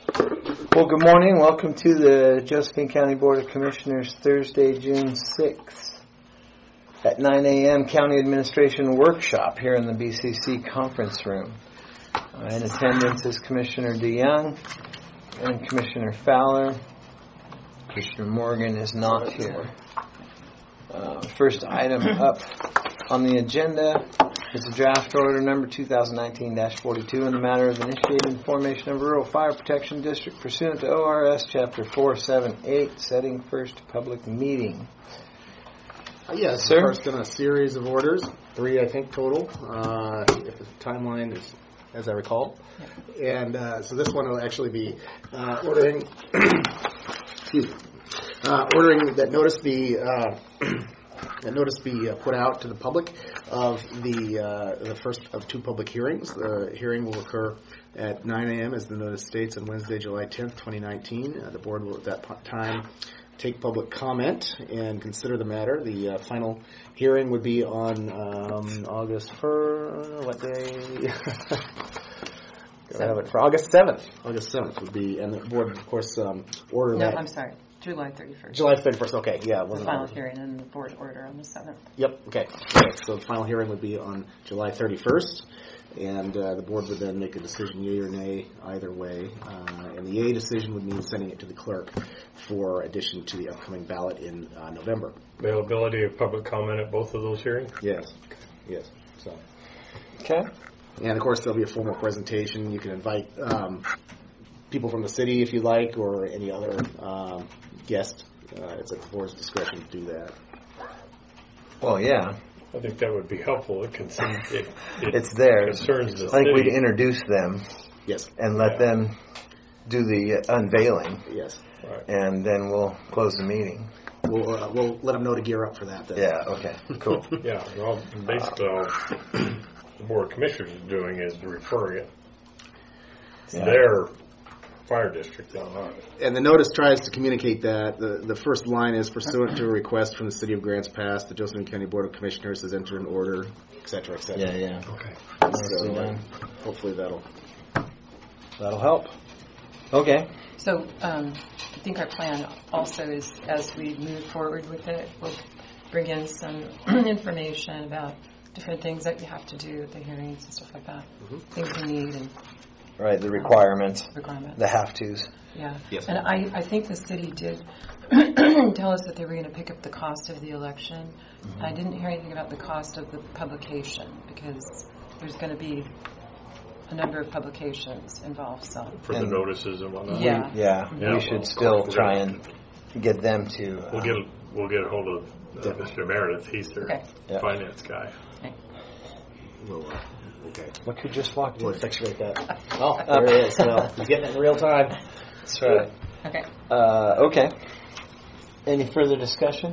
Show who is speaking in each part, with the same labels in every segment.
Speaker 1: Well, good morning. Welcome to the Josephine County Board of Commissioners Thursday, June 6th at 9 a.m. County Administration Workshop here in the BCC Conference Room. In attendance is Commissioner DeYoung and Commissioner Fowler. Commissioner Morgan is not here. First item up on the agenda is a draft order number 2019-42 in the matter of initiating the formation of a rural fire protection district pursuant to ORS Chapter 478, setting first public meeting.
Speaker 2: Yes,
Speaker 1: sir.
Speaker 2: First in a series of orders, 3 I think total, if the timeline is as I recall. And so this one will actually be ordering, ordering that notice be put out to the public of the first of 2 public hearings. The hearing will occur at 9 a.m. as the notice states on Wednesday, July 10th, 2019. The board will at that time take public comment and consider the matter. The final hearing would be on August 1st, what day? Have it for August 7th. August 7th would be, and the board, of course, order that.
Speaker 3: No, I'm sorry. July 31st.
Speaker 2: July 31st, okay, yeah.
Speaker 3: The final hearing and the board order on the 7th.
Speaker 2: Yep, okay. So the final hearing would be on July 31st, and the board would then make a decision, yea or nay, either way. And the yea decision would mean sending it to the clerk for addition to the upcoming ballot in November.
Speaker 4: Availability of public comment at both of those hearings?
Speaker 2: Yes, yes. So.
Speaker 1: Okay.
Speaker 2: And, of course, there'll be a formal presentation. You can invite people from the city if you like, or any other guest. It's at the board's discretion to do that.
Speaker 1: Well, yeah.
Speaker 4: I think that would be helpful.
Speaker 1: It's theirs.
Speaker 4: Concerns the
Speaker 1: I think
Speaker 4: city.
Speaker 1: we'd introduce them.
Speaker 2: Yes.
Speaker 1: And let them do the unveiling.
Speaker 2: Yes.
Speaker 4: Right.
Speaker 1: And then we'll close the meeting.
Speaker 2: We'll let them know to gear up for that then.
Speaker 1: Yeah, okay, cool.
Speaker 4: Yeah, well, basically all the Board of Commissioners is doing is referring it.
Speaker 1: Yeah.
Speaker 4: Their fire district on ours.
Speaker 2: And the notice tries to communicate that. The first line is pursuant to a request from the City of Grants Pass, the Josephine County Board of Commissioners has entered an order, et cetera, et cetera.
Speaker 1: Yeah.
Speaker 4: Okay.
Speaker 2: So hopefully that'll
Speaker 1: help. Okay.
Speaker 3: So I think our plan also is, as we move forward with it, we'll bring in some information about different things that you have to do at the hearings and stuff like that. Mm-hmm. Things you need and
Speaker 1: Right, the requirements.
Speaker 3: Requirements.
Speaker 1: The have-tos.
Speaker 3: Yeah.
Speaker 2: Yes.
Speaker 3: And I think the city did tell us that they were going to pick up the cost of the election. Mm-hmm. I didn't hear anything about the cost of the publication, because there's going to be a number of publications involved. So
Speaker 4: For the notices and whatnot.
Speaker 3: Yeah.
Speaker 1: Yeah, we should still try and get them to...
Speaker 4: We'll get a hold of Mr. Meredith. He's their finance guy.
Speaker 3: Okay.
Speaker 2: Okay.
Speaker 1: Look who just walked
Speaker 2: We'll
Speaker 1: in.
Speaker 2: effectuate that. Oh, there he is. Well, he's getting it in real time.
Speaker 1: That's right.
Speaker 3: Okay.
Speaker 1: Okay. Any further discussion?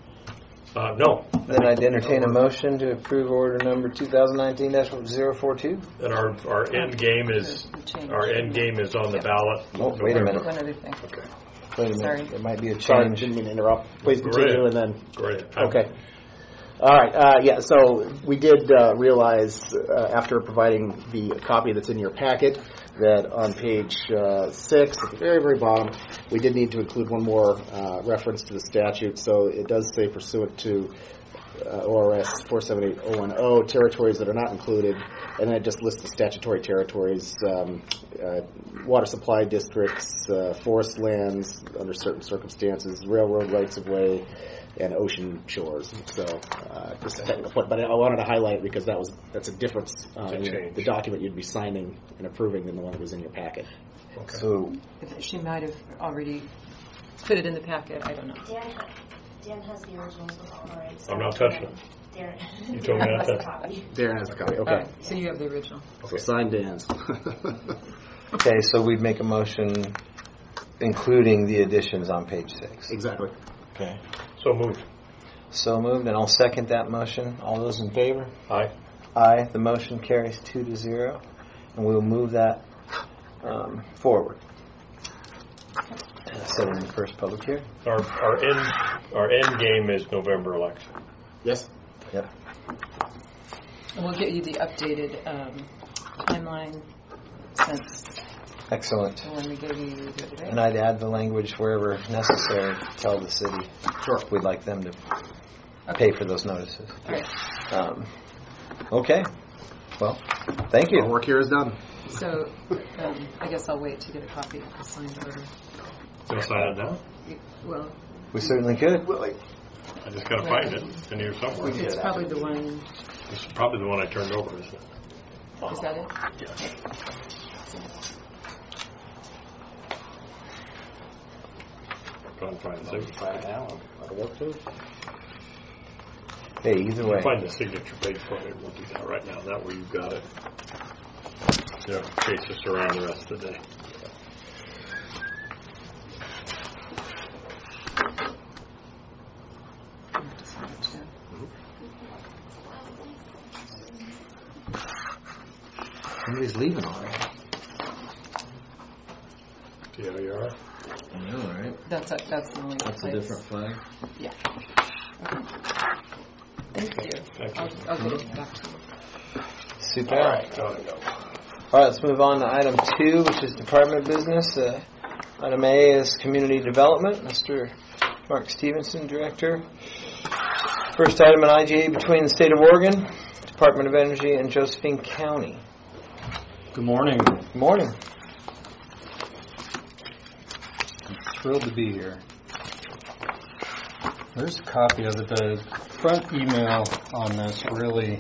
Speaker 4: No.
Speaker 1: Then I'd entertain a motion to approve order number 2019-042.
Speaker 4: And our end game is on the ballot.
Speaker 1: Oh, wait a minute.
Speaker 3: One other thing.
Speaker 4: Okay.
Speaker 1: Wait a minute.
Speaker 3: Sorry.
Speaker 1: There might be a
Speaker 2: Sorry,
Speaker 1: change.
Speaker 2: didn't mean to interrupt. Please
Speaker 4: Go
Speaker 2: continue
Speaker 4: ahead.
Speaker 2: and then...
Speaker 4: Go ahead.
Speaker 2: Okay. All right. So we did realize after providing the copy that's in your packet that on page 6 at the very, very bottom, we did need to include one more reference to the statute. So it does say pursuant to ORS 478010, territories that are not included, and then it just lists the statutory territories, water supply districts, forest lands under certain circumstances, railroad rights-of-way, and ocean shores. So just a technical point, but I wanted to highlight it because that's a difference in the document you'd be signing and approving than the one that was in your packet.
Speaker 4: Okay.
Speaker 1: So
Speaker 3: She might have already put it in the packet. I don't know.
Speaker 5: Dan has the originals with all the rights.
Speaker 4: I'm not touching it.
Speaker 5: Darren.
Speaker 4: You told me not to.
Speaker 2: Darren has the copy. Okay.
Speaker 3: All right, so you have the original.
Speaker 2: So sign Dan's.
Speaker 1: okay, so we'd make a motion including the additions on page 6.
Speaker 2: Exactly.
Speaker 1: Okay.
Speaker 4: So moved.
Speaker 1: So moved, and I'll second that motion. All those in favor?
Speaker 4: Aye.
Speaker 1: Aye. The motion carries 2-0, and we will move that forward. Set in the first public hearing.
Speaker 4: Our end game is November election.
Speaker 2: Yes.
Speaker 1: Yep.
Speaker 3: And we'll get you the updated timeline, since
Speaker 1: Excellent.
Speaker 3: the one we gave you the other day.
Speaker 1: And I'd add the language wherever necessary. Tell the city
Speaker 2: Sure.
Speaker 1: we'd like them to
Speaker 3: Okay.
Speaker 1: pay for those notices.
Speaker 3: All right.
Speaker 1: Okay. Well, thank
Speaker 2: Our
Speaker 1: you.
Speaker 2: work here is done.
Speaker 3: So I guess I'll wait to get a copy of the signed order.
Speaker 4: Can I sign it now?
Speaker 3: Well,
Speaker 1: We certainly could.
Speaker 4: I just gotta find it in here somewhere.
Speaker 3: it's probably the one.
Speaker 4: This is probably the one I turned over, isn't it?
Speaker 3: Is that it?
Speaker 4: Trying to find the signature.
Speaker 2: Find it now. That'll work too.
Speaker 1: Hey, either way.
Speaker 4: Find the signature page for it. We'll do that right now. That way you've got it. Yeah, chase us around the rest of the day.
Speaker 1: Somebody's leaving already.
Speaker 4: See how you are?
Speaker 1: I know, right?
Speaker 3: That's the only place.
Speaker 1: flag.
Speaker 3: Yeah. Okay. Thank you.
Speaker 4: Thank you.
Speaker 3: I'll get it back to you.
Speaker 1: Super.
Speaker 4: All right, gotta go.
Speaker 1: All right, let's move on to item 2, which is Department of Business. Item A is Community Development. Mr. Mark Stevenson, Director. First item in IGA between the State of Oregon, Department of Energy, and Josephine County.
Speaker 6: Good morning.
Speaker 1: Good morning.
Speaker 6: I'm thrilled to be here. There's a copy of it. The front email on this really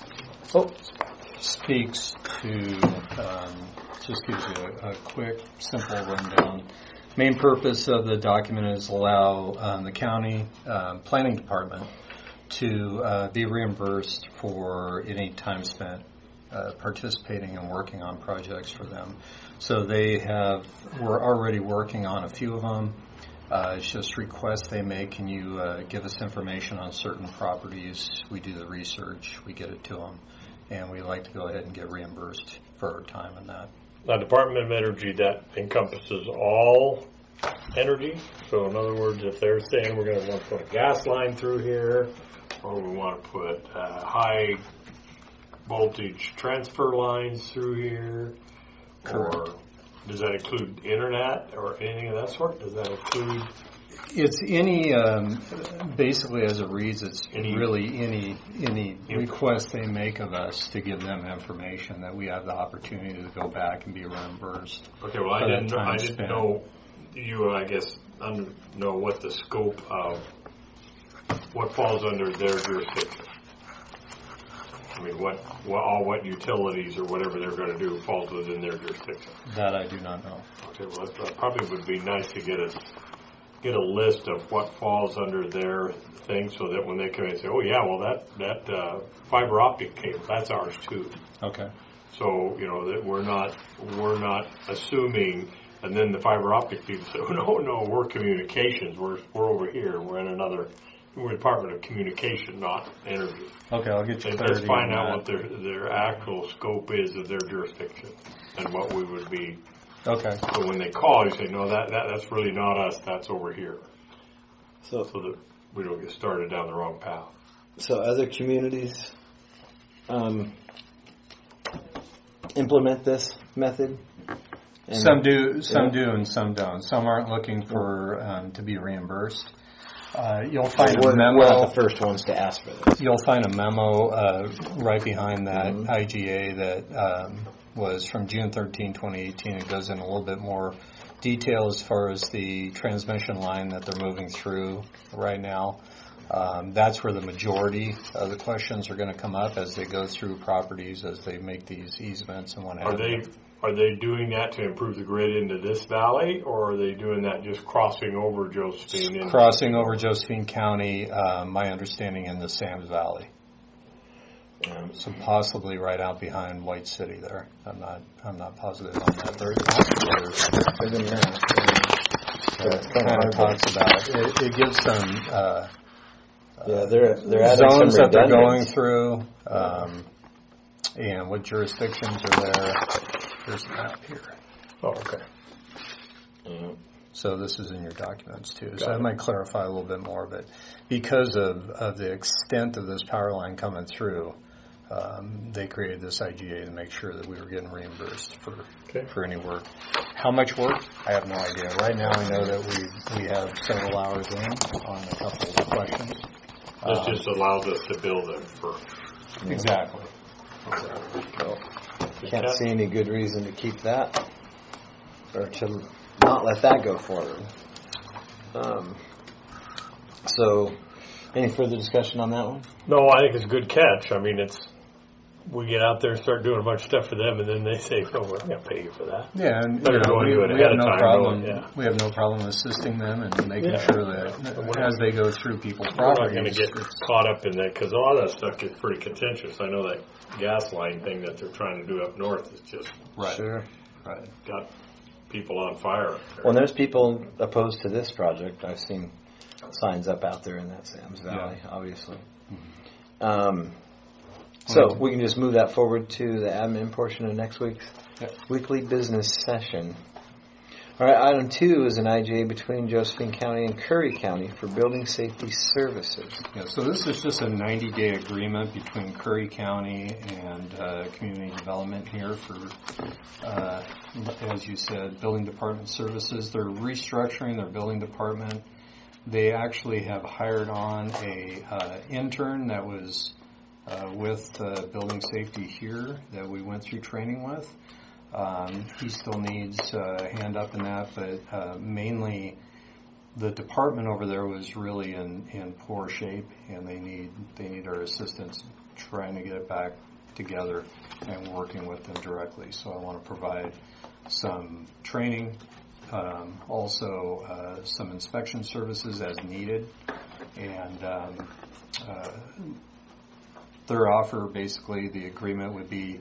Speaker 6: speaks to, just gives you a quick, simple rundown. Main purpose of the document is allow the county planning department to be reimbursed for any time spent participating and working on projects for them. So we're already working on a few of them. It's just requests they make. Can you give us information on certain properties? We do the research, we get it to them, and we like to go ahead and get reimbursed for our time in that.
Speaker 4: Now, Department of Energy, that encompasses all energy. So, in other words, if they're saying we're going to want to put a gas line through here, or we want to put high voltage transfer lines through here,
Speaker 6: Correct.
Speaker 4: or does that include internet or anything of that sort? Does that include?
Speaker 6: It's any, basically as it reads, it's
Speaker 4: Any-
Speaker 6: really any request they make of us to give them information that we have the opportunity to go back and be reimbursed.
Speaker 4: Okay, well, I
Speaker 6: for that
Speaker 4: didn't
Speaker 6: time spent.
Speaker 4: know. You, I guess, know what the scope of what falls under their jurisdiction. I mean, what utilities or whatever they're going to do falls within their jurisdiction.
Speaker 6: That I do not know.
Speaker 4: Okay, well, that probably would be nice to get a list of what falls under their thing, so that when they come in and say, "Oh yeah, well that fiber optic cable, that's ours too."
Speaker 6: Okay.
Speaker 4: So that we're not assuming, and then the fiber optic people say, "Oh no, we're communications. We're over here. We're Department of Communication, not Energy."
Speaker 6: Okay, I'll get you
Speaker 4: Let's
Speaker 6: clarity
Speaker 4: find
Speaker 6: on
Speaker 4: out
Speaker 6: that.
Speaker 4: what their actual scope is of their jurisdiction, and what we would be.
Speaker 6: Okay.
Speaker 4: So when they call, you say, "No, that's really not us. That's over here,"
Speaker 1: So
Speaker 4: that we don't get started down the wrong path.
Speaker 1: other communities implement this method? And
Speaker 6: Some do, and some don't. Some aren't looking for to be reimbursed. You'll find a
Speaker 2: We're
Speaker 6: memo.
Speaker 2: not the first ones to ask for this.
Speaker 6: You'll find a memo right behind that IGA that was from June 13, 2018. It goes in a little bit more detail as far as the transmission line that they're moving through right now. That's where the majority of the questions are going to come up as they go through properties, as they make these easements and what have you.
Speaker 4: Are they doing that to improve the grid into this valley, or are they doing that just crossing over Josephine?
Speaker 6: Crossing over Josephine County, my understanding in the Sams Valley. So possibly right out behind White City there. I'm not positive on that. It kind of talks about it. It gives some
Speaker 1: they're adding
Speaker 6: zones
Speaker 1: some
Speaker 6: that they're going
Speaker 1: redundancy.
Speaker 6: through, and what jurisdictions are there. There's a map here.
Speaker 4: Oh, okay.
Speaker 6: So this is in your documents too. So that might clarify a little bit more, but because of the extent of this power line coming through, they created this IGA to make sure that we were getting reimbursed for any work. How much work? I have no idea. Right now, I know that we have several hours in on a couple of questions.
Speaker 4: This just allows us to build it for.
Speaker 6: Exactly.
Speaker 1: Well, can't see any good reason to keep that or to not let that go forward. So, any further discussion on that one?
Speaker 4: No, I think it's a good catch. I mean, we get out there and start doing a bunch of stuff for them, and then they say, "Oh, we're going to pay you for that."
Speaker 6: Yeah, and
Speaker 4: Better go into it
Speaker 6: we
Speaker 4: ahead
Speaker 6: have
Speaker 4: of
Speaker 6: no
Speaker 4: time,
Speaker 6: problem.
Speaker 4: really, yeah.
Speaker 6: We have no problem assisting them and making
Speaker 4: Yeah.
Speaker 6: sure that as they go through people's
Speaker 4: We're not
Speaker 6: properties,
Speaker 4: going to get caught up in that because a lot of that stuff gets pretty contentious. I know that gas line thing that they're trying to do up north is just
Speaker 6: right,
Speaker 1: Sure.
Speaker 6: right.
Speaker 4: got people on fire. Up there.
Speaker 1: Well, there's people opposed to this project. I've seen signs up out there in that Sam's Valley, obviously. So we can just move that forward to the admin portion of next week's weekly business session. All right, item 2 is an IGA between Josephine County and Curry County for building safety services.
Speaker 6: Yeah, so this is just a 90-day agreement between Curry County and Community Development here for, as you said, building department services. They're restructuring their building department. They actually have hired on a intern that was with building safety here that we went through training with. He still needs a hand up in that, but mainly the department over there was really in poor shape, and they need our assistance trying to get it back together and working with them directly. So I want to provide some training, also some inspection services as needed, and their offer, basically the agreement would be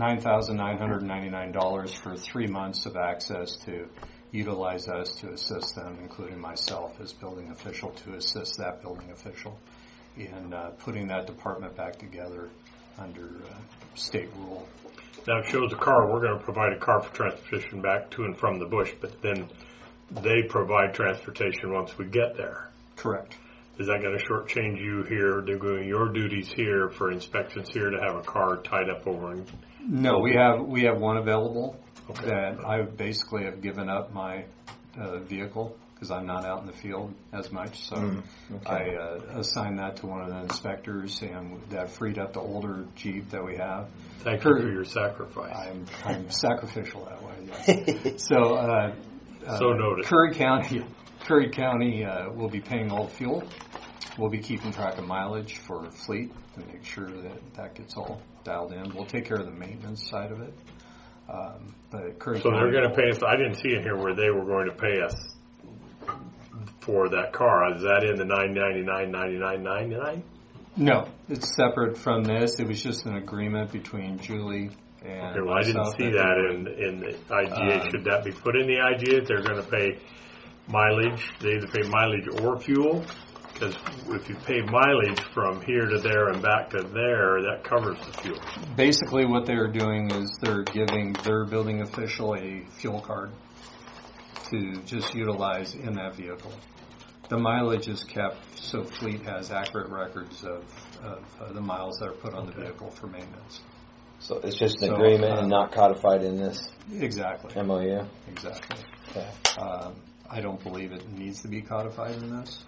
Speaker 6: $9,999 for 3 months of access to utilize us to assist them, including myself as building official, to assist that building official in putting that department back together under state rule.
Speaker 4: Now it shows a car. We're going to provide a car for transportation back to and from the bush, but then they provide transportation once we get there.
Speaker 6: Correct.
Speaker 4: Is that going to shortchange you here, doing your duties here for inspections here to have a car tied up over in?
Speaker 6: No, we have one available.
Speaker 4: Okay.
Speaker 6: That I basically have given up my vehicle because I'm not out in the field as much. So I assigned that to one of the inspectors, and that freed up the older Jeep that we have.
Speaker 4: Thank you for your sacrifice.
Speaker 6: I'm sacrificial that way. Yes. So
Speaker 4: so noted.
Speaker 6: Curry County will be paying all the fuel. We'll be keeping track of mileage for fleet to make sure that gets all dialed in. We'll take care of the maintenance side of it. But Curry
Speaker 4: So
Speaker 6: County,
Speaker 4: they're going to pay us. I didn't see in here where they were going to pay us for that car. Is that in the $999.99?
Speaker 6: No, it's separate from this. It was just an agreement between Julie and
Speaker 4: Okay, well, I didn't
Speaker 6: myself
Speaker 4: see that in the IGA. Should that be put in the IGA? If they're going to pay mileage, they either pay mileage or fuel. Because if you pay mileage from here to there and back to there, that covers the fuel.
Speaker 6: Basically, what they're doing is they're giving their building official a fuel card to just utilize in that vehicle. The mileage is kept so fleet has accurate records of the miles that are put on the vehicle for maintenance.
Speaker 1: So it's just an agreement and not codified in this
Speaker 6: Exactly.
Speaker 1: MOU?
Speaker 6: Exactly.
Speaker 1: Okay.
Speaker 6: I don't believe it needs to be codified in this.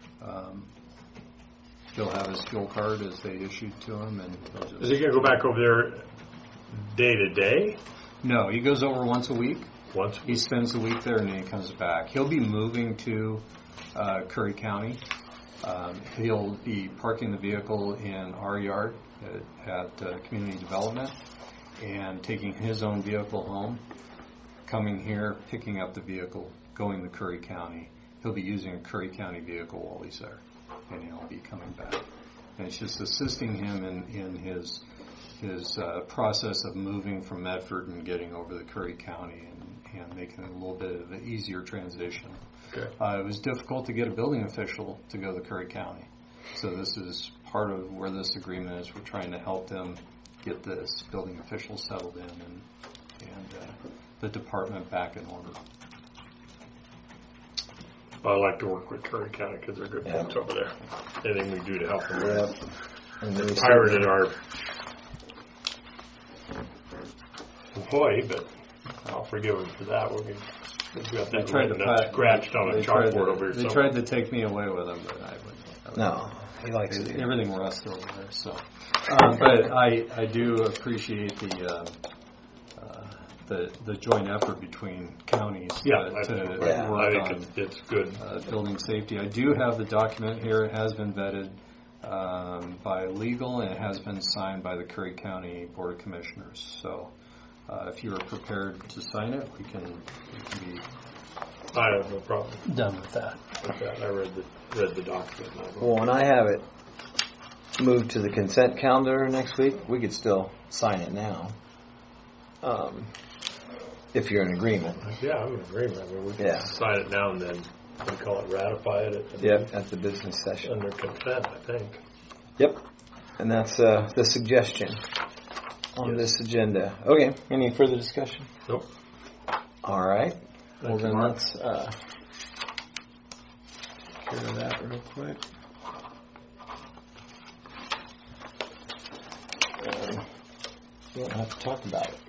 Speaker 6: He'll have his fuel card as they issued to him, and he'll just...
Speaker 4: Is he going to go back over there day to day?
Speaker 6: No, he goes over once a week.
Speaker 4: Once?
Speaker 6: He spends the week there, and then he comes back. He'll be moving to Curry County. He'll be parking the vehicle in our yard at Community Development and taking his own vehicle home, coming here, picking up the vehicle, going to Curry County. He'll be using a Curry County vehicle while he's there, and he'll be coming back. And it's just assisting him in his process of moving from Medford and getting over to Curry County and making it a little bit of an easier transition.
Speaker 4: Okay.
Speaker 6: It was difficult to get a building official to go to Curry County. So this is part of where this agreement is. We're trying to help them get this building official settled in and the department back in order.
Speaker 4: I like to work with Curry County because they're good folks over there. Anything we do to help them.
Speaker 1: Yep. And
Speaker 4: They pirated our employee, but I'll forgive him for that. We've got
Speaker 6: They
Speaker 4: that
Speaker 6: tried to
Speaker 4: written up, scratched on a chalkboard over here.
Speaker 6: They tried to take me away with them, but I wouldn't.
Speaker 1: No, he likes it.
Speaker 6: Everything rust over there. So, but I do appreciate the joint effort between counties to
Speaker 4: I
Speaker 6: work
Speaker 4: think
Speaker 6: on
Speaker 4: it's good.
Speaker 6: building safety. I do have the document here. It has been vetted by legal, and it has been signed by the Curry County Board of Commissioners. So, if you are prepared to sign it, we can be
Speaker 4: I have no problem
Speaker 6: done with that.
Speaker 4: with that. I read the document.
Speaker 1: Well, when I have it moved to the consent calendar next week, we could still sign it now. If you're in agreement.
Speaker 4: Yeah, I'm in agreement. I mean, we can
Speaker 1: Yeah.
Speaker 4: sign it now and then we call it ratify it
Speaker 1: At the business session.
Speaker 4: under consent, I think.
Speaker 1: Yep. And that's the suggestion on this agenda. Okay. Any further discussion?
Speaker 4: Nope.
Speaker 1: All right. Well,
Speaker 4: Thank you,
Speaker 1: then
Speaker 4: Mark.
Speaker 1: let's take care of that real quick. You don't have to talk about it.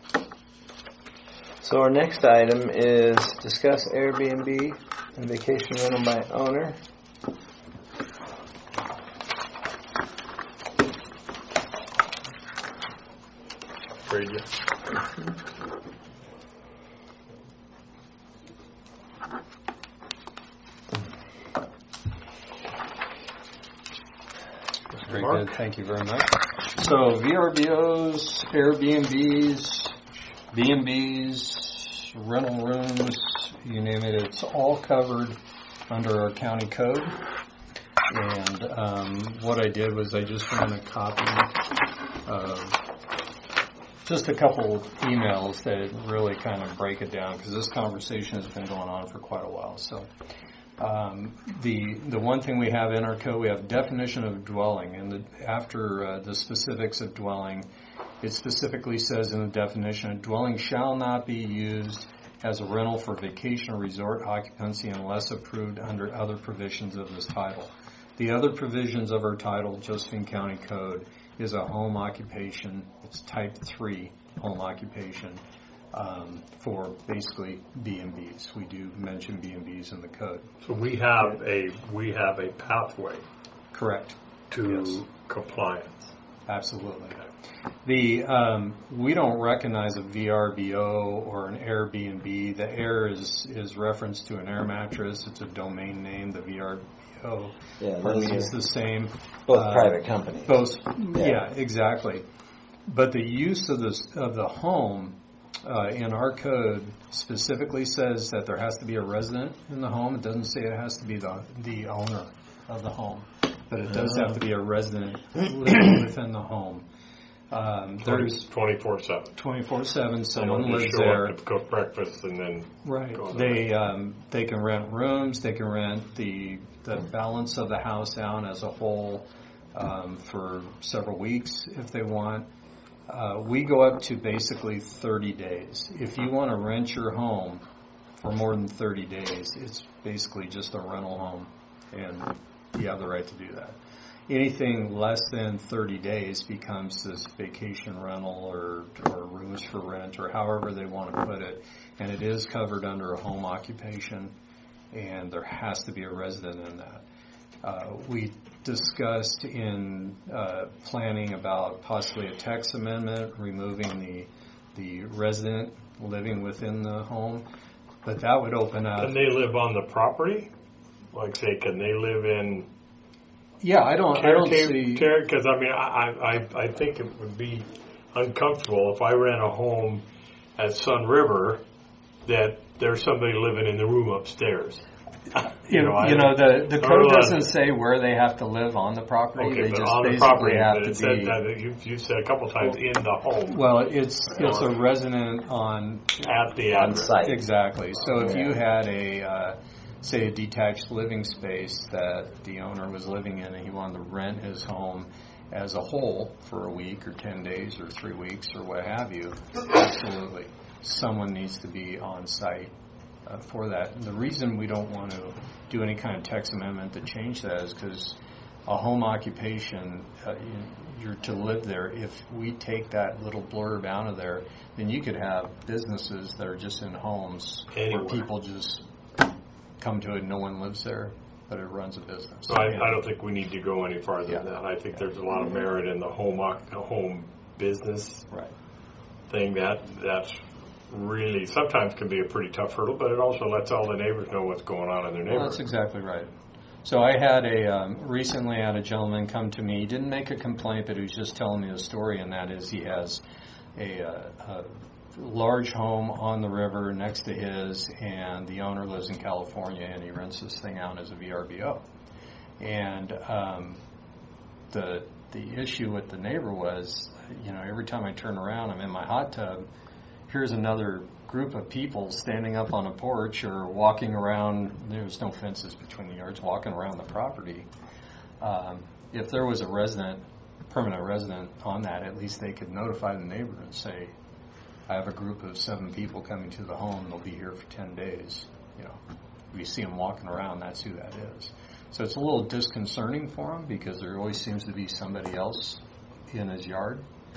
Speaker 1: So our next item is discuss Airbnb and vacation rental by owner.
Speaker 4: Trade you.
Speaker 6: Very
Speaker 4: Mark?
Speaker 6: good. Thank you very much. So VRBOs, Airbnbs, B&Bs, rental rooms, you name it, it's all covered under our county code. And what I did was I just ran a copy of just a couple emails that really kind of break it down, because this conversation has been going on for quite a while. So the one thing we have in our code, we have definition of dwelling, and after the specifics of dwelling, it specifically says in the definition, a dwelling shall not be used as a rental for vacation or resort occupancy unless approved under other provisions of this title. The other provisions of our title, Josephine County Code, is a home occupation. It's type 3 home occupation for basically B&Bs. We do mention B&Bs in the code.
Speaker 4: So we have a pathway
Speaker 6: Correct.
Speaker 4: to compliance.
Speaker 6: Absolutely. We don't recognize a VRBO or an Airbnb. The Air is reference to an air mattress. It's a domain name. The VRBO is the same.
Speaker 1: Both private companies.
Speaker 6: Both, yeah, exactly. But the use of the home in our code specifically says that there has to be a resident in the home. It doesn't say it has to be the owner of the home, but it does have to be a resident living within the home. There's
Speaker 4: 24/7.
Speaker 6: 24/7. Someone
Speaker 4: They don't
Speaker 6: lives
Speaker 4: just show
Speaker 6: there.
Speaker 4: up to cook breakfast and then
Speaker 6: Right.
Speaker 4: go on
Speaker 6: They can rent rooms. They can rent the balance of the house out as a whole for several weeks if they want. We go up to basically 30 days. If you want to rent your home for more than 30 days, it's basically just a rental home, and you have the right to do that. Anything less than 30 days becomes this vacation rental or rooms for rent or however they want to put it, and it is covered under a home occupation, and there has to be a resident in that. We discussed in planning about possibly a text amendment, removing the resident living within the home, but that would open up.
Speaker 4: Can they live on the property? Like, say, can they live in?
Speaker 6: Yeah, I don't see.
Speaker 4: Because I mean, I think it would be uncomfortable if I rent a home at Sun River that there's somebody living in the room upstairs.
Speaker 6: The code doesn't say where they have to live on the property.
Speaker 4: Okay,
Speaker 6: they
Speaker 4: but
Speaker 6: just
Speaker 4: on the
Speaker 6: basically
Speaker 4: property,
Speaker 6: have
Speaker 4: but
Speaker 6: to
Speaker 4: it said
Speaker 6: be.
Speaker 4: that you said a couple times in the home.
Speaker 6: Well, it's a resident on
Speaker 4: At the
Speaker 1: On
Speaker 4: address.
Speaker 1: site.
Speaker 6: exactly. So if you had say a detached living space that the owner was living in and he wanted to rent his home as a whole for a week or 10 days or 3 weeks or what have you, absolutely. Someone needs to be on site for that. And the reason we don't want to do any kind of text amendment to change that is because a home occupation, you're to live there. If we take that little blurb out of there, then you could have businesses that are just in homes
Speaker 4: Anywhere.
Speaker 6: where people just come to it and no one lives there, but it runs a business.
Speaker 4: So I don't think we need to go any farther than that. I think there's a lot of merit in the home business
Speaker 6: Right.
Speaker 4: thing. That's really sometimes can be a pretty tough hurdle, but it also lets all the neighbors know what's going on in their
Speaker 6: Well,
Speaker 4: neighborhood.
Speaker 6: that's exactly right. So I had recently had a gentleman come to me. He didn't make a complaint, but he was just telling me a story, and that is he has a large home on the river next to his, and the owner lives in California, and he rents this thing out as a VRBO. And the issue with the neighbor was, every time I turn around, I'm in my hot tub, here's another group of people standing up on a porch or walking around. There's no fences between the yards, walking around the property. If there was a permanent resident on that, at least they could notify the neighbor and say, I have a group of 7 people coming to the home. They'll be here for 10 days. If you see them walking around, that's who that is. So it's a little disconcerting for him because there always seems to be somebody else in his yard,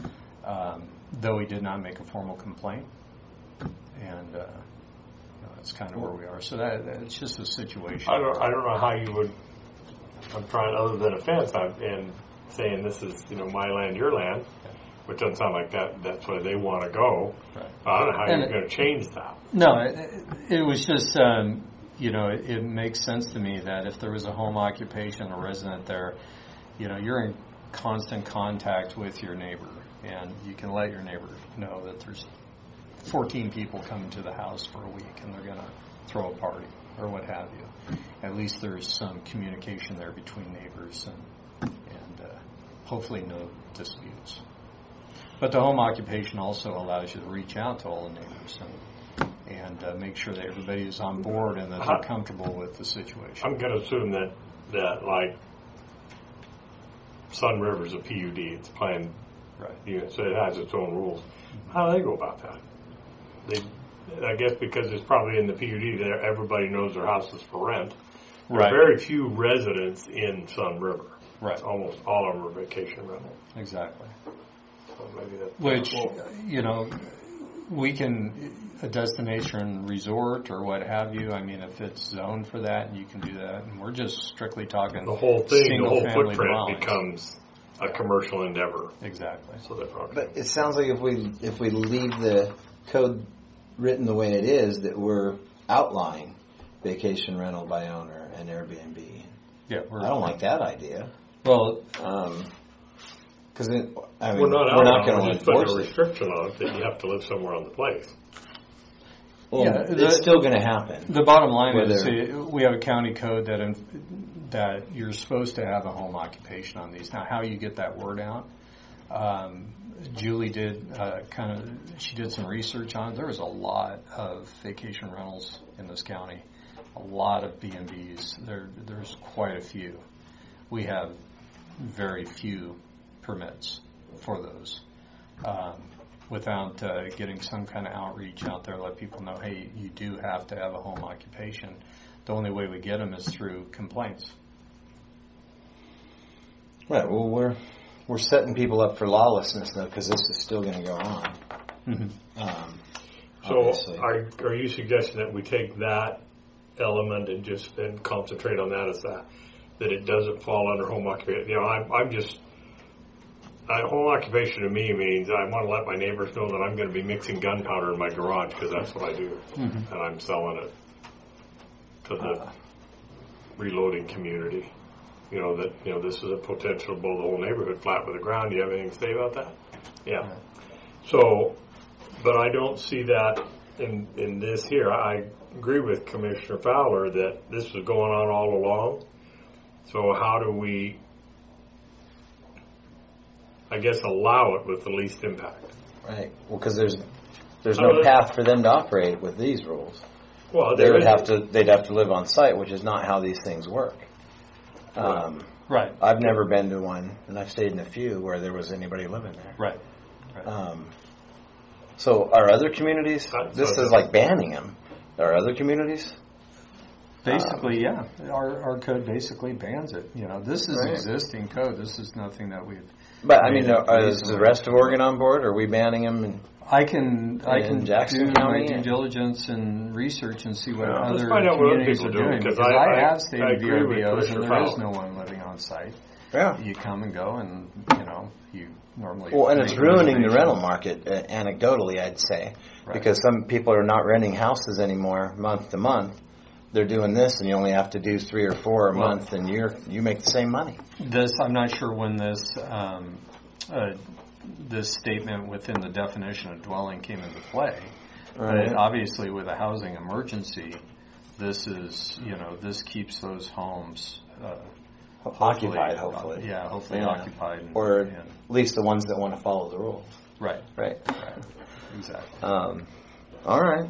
Speaker 6: though he did not make a formal complaint. And that's kind of where we are. So it's just a situation.
Speaker 4: I don't know how you would. I'm trying other than a fence and saying this is my land, your land, which doesn't sound like that. That's where they want to go.
Speaker 6: Right.
Speaker 4: I don't know how you're going to change that.
Speaker 6: No, it was just it makes sense to me that if there was a home occupation, a resident there, you're in constant contact with your neighbor, and you can let your neighbor know that there's 14 people coming to the house for a week and they're going to throw a party or what have you. At least there's some communication there between neighbors and hopefully no disputes. But the home occupation also allows you to reach out to all the neighbors and make sure that everybody is on board and that they're comfortable with the situation.
Speaker 4: I'm going to assume that like Sun River's a PUD, it's planned unit, so it has its own rules. How do they go about that? I guess because it's probably in the PUD that everybody knows their house is for rent. There are very few residents in Sun River.
Speaker 6: Right.
Speaker 4: Almost all of them are vacation rental.
Speaker 6: Exactly.
Speaker 4: So maybe that's
Speaker 6: Which, we can, a destination resort or what have you, I mean, if it's zoned for that, you can do that. And we're just strictly talking
Speaker 4: the whole thing, the whole
Speaker 6: single-family
Speaker 4: footprint
Speaker 6: dwellings.
Speaker 4: becomes a commercial endeavor.
Speaker 6: Exactly.
Speaker 4: So they're probably.
Speaker 1: But it sounds like if we leave the code written the way it is, that we're outlying vacation rental by owner and Airbnb.
Speaker 6: Yeah,
Speaker 1: I don't like that idea.
Speaker 6: Well,
Speaker 1: because
Speaker 4: we're
Speaker 1: not going to
Speaker 4: just putting
Speaker 1: enforce
Speaker 4: a
Speaker 1: it.
Speaker 4: restriction on it that you have to live somewhere on the place.
Speaker 1: Well,
Speaker 6: Yeah,
Speaker 1: it's still going to happen.
Speaker 6: the bottom line is
Speaker 1: Whether-
Speaker 6: we have a county code that you're supposed to have a home occupation on these. Now, how you get that word out? Julie did she did some research on it. There was a lot of vacation rentals in this county, a lot of B&Bs. There's quite a few. We have very few permits for those. Without getting some kind of outreach out there, let people know, hey, you do have to have a home occupation. The only way we get them is through complaints.
Speaker 1: Right. Well, we're setting people up for lawlessness though, because this is still going to go on.
Speaker 6: Mm-hmm.
Speaker 4: So
Speaker 1: Obviously.
Speaker 4: are you suggesting that we take that element and just then concentrate on that as that it doesn't fall under home occupation? Home occupation to me means I want to let my neighbors know that I'm going to be mixing gunpowder in my garage because that's what I do, and I'm selling it to the reloading community. This is a potential to blow the whole neighborhood flat with the ground. Do you have anything to say about that? Yeah. So, but I don't see that in this here. I agree with Commissioner Fowler that this was going on all along. So how do we, I guess, allow it with the least impact?
Speaker 1: Right. Well, because there's no path for them to operate with these rules.
Speaker 4: Well,
Speaker 1: They'd have to live on site, which is not how these things work.
Speaker 6: Right.
Speaker 1: I've never been to one, and I've stayed in a few where there was anybody living there.
Speaker 6: Right.
Speaker 1: So are other communities? This is like banning them. Are other communities
Speaker 6: Basically, yeah. Our code basically bans it. This is
Speaker 1: Right.
Speaker 6: existing code. This is nothing that we've.
Speaker 1: But I mean,
Speaker 6: Yeah,
Speaker 1: is the rest of Oregon on board? Are we banning them?
Speaker 6: I can
Speaker 1: Jackson
Speaker 6: do
Speaker 1: County?
Speaker 6: my due diligence and research and see what
Speaker 4: Yeah, let's
Speaker 6: other
Speaker 4: find out what other
Speaker 6: communities
Speaker 4: people
Speaker 6: are
Speaker 4: do,
Speaker 6: doing.
Speaker 4: because
Speaker 6: Because
Speaker 4: I
Speaker 6: have stayed in
Speaker 4: agree with
Speaker 6: VRBOs and
Speaker 4: Commissioner
Speaker 6: there is
Speaker 4: Fowler.
Speaker 6: no one living on site.
Speaker 1: Yeah.
Speaker 6: You come and go, and you normally.
Speaker 1: Well, and it's
Speaker 6: make
Speaker 1: ruining the
Speaker 6: reservations.
Speaker 1: rental market, anecdotally, I'd say,
Speaker 6: Right.
Speaker 1: because some people are not renting houses anymore month to month. They're doing this, and you only have to do 3 or 4 a
Speaker 6: Well-
Speaker 1: month, and you make the same money.
Speaker 6: I'm not sure when this statement within the definition of dwelling came into play.
Speaker 1: Right.
Speaker 6: But obviously, with a housing emergency, this keeps those homes
Speaker 1: Occupied, hopefully.
Speaker 6: Yeah, hopefully
Speaker 1: Yeah.
Speaker 6: occupied.
Speaker 1: Or at least the ones that want to follow the rules.
Speaker 6: Right.
Speaker 1: Right.
Speaker 6: Exactly.
Speaker 1: All right.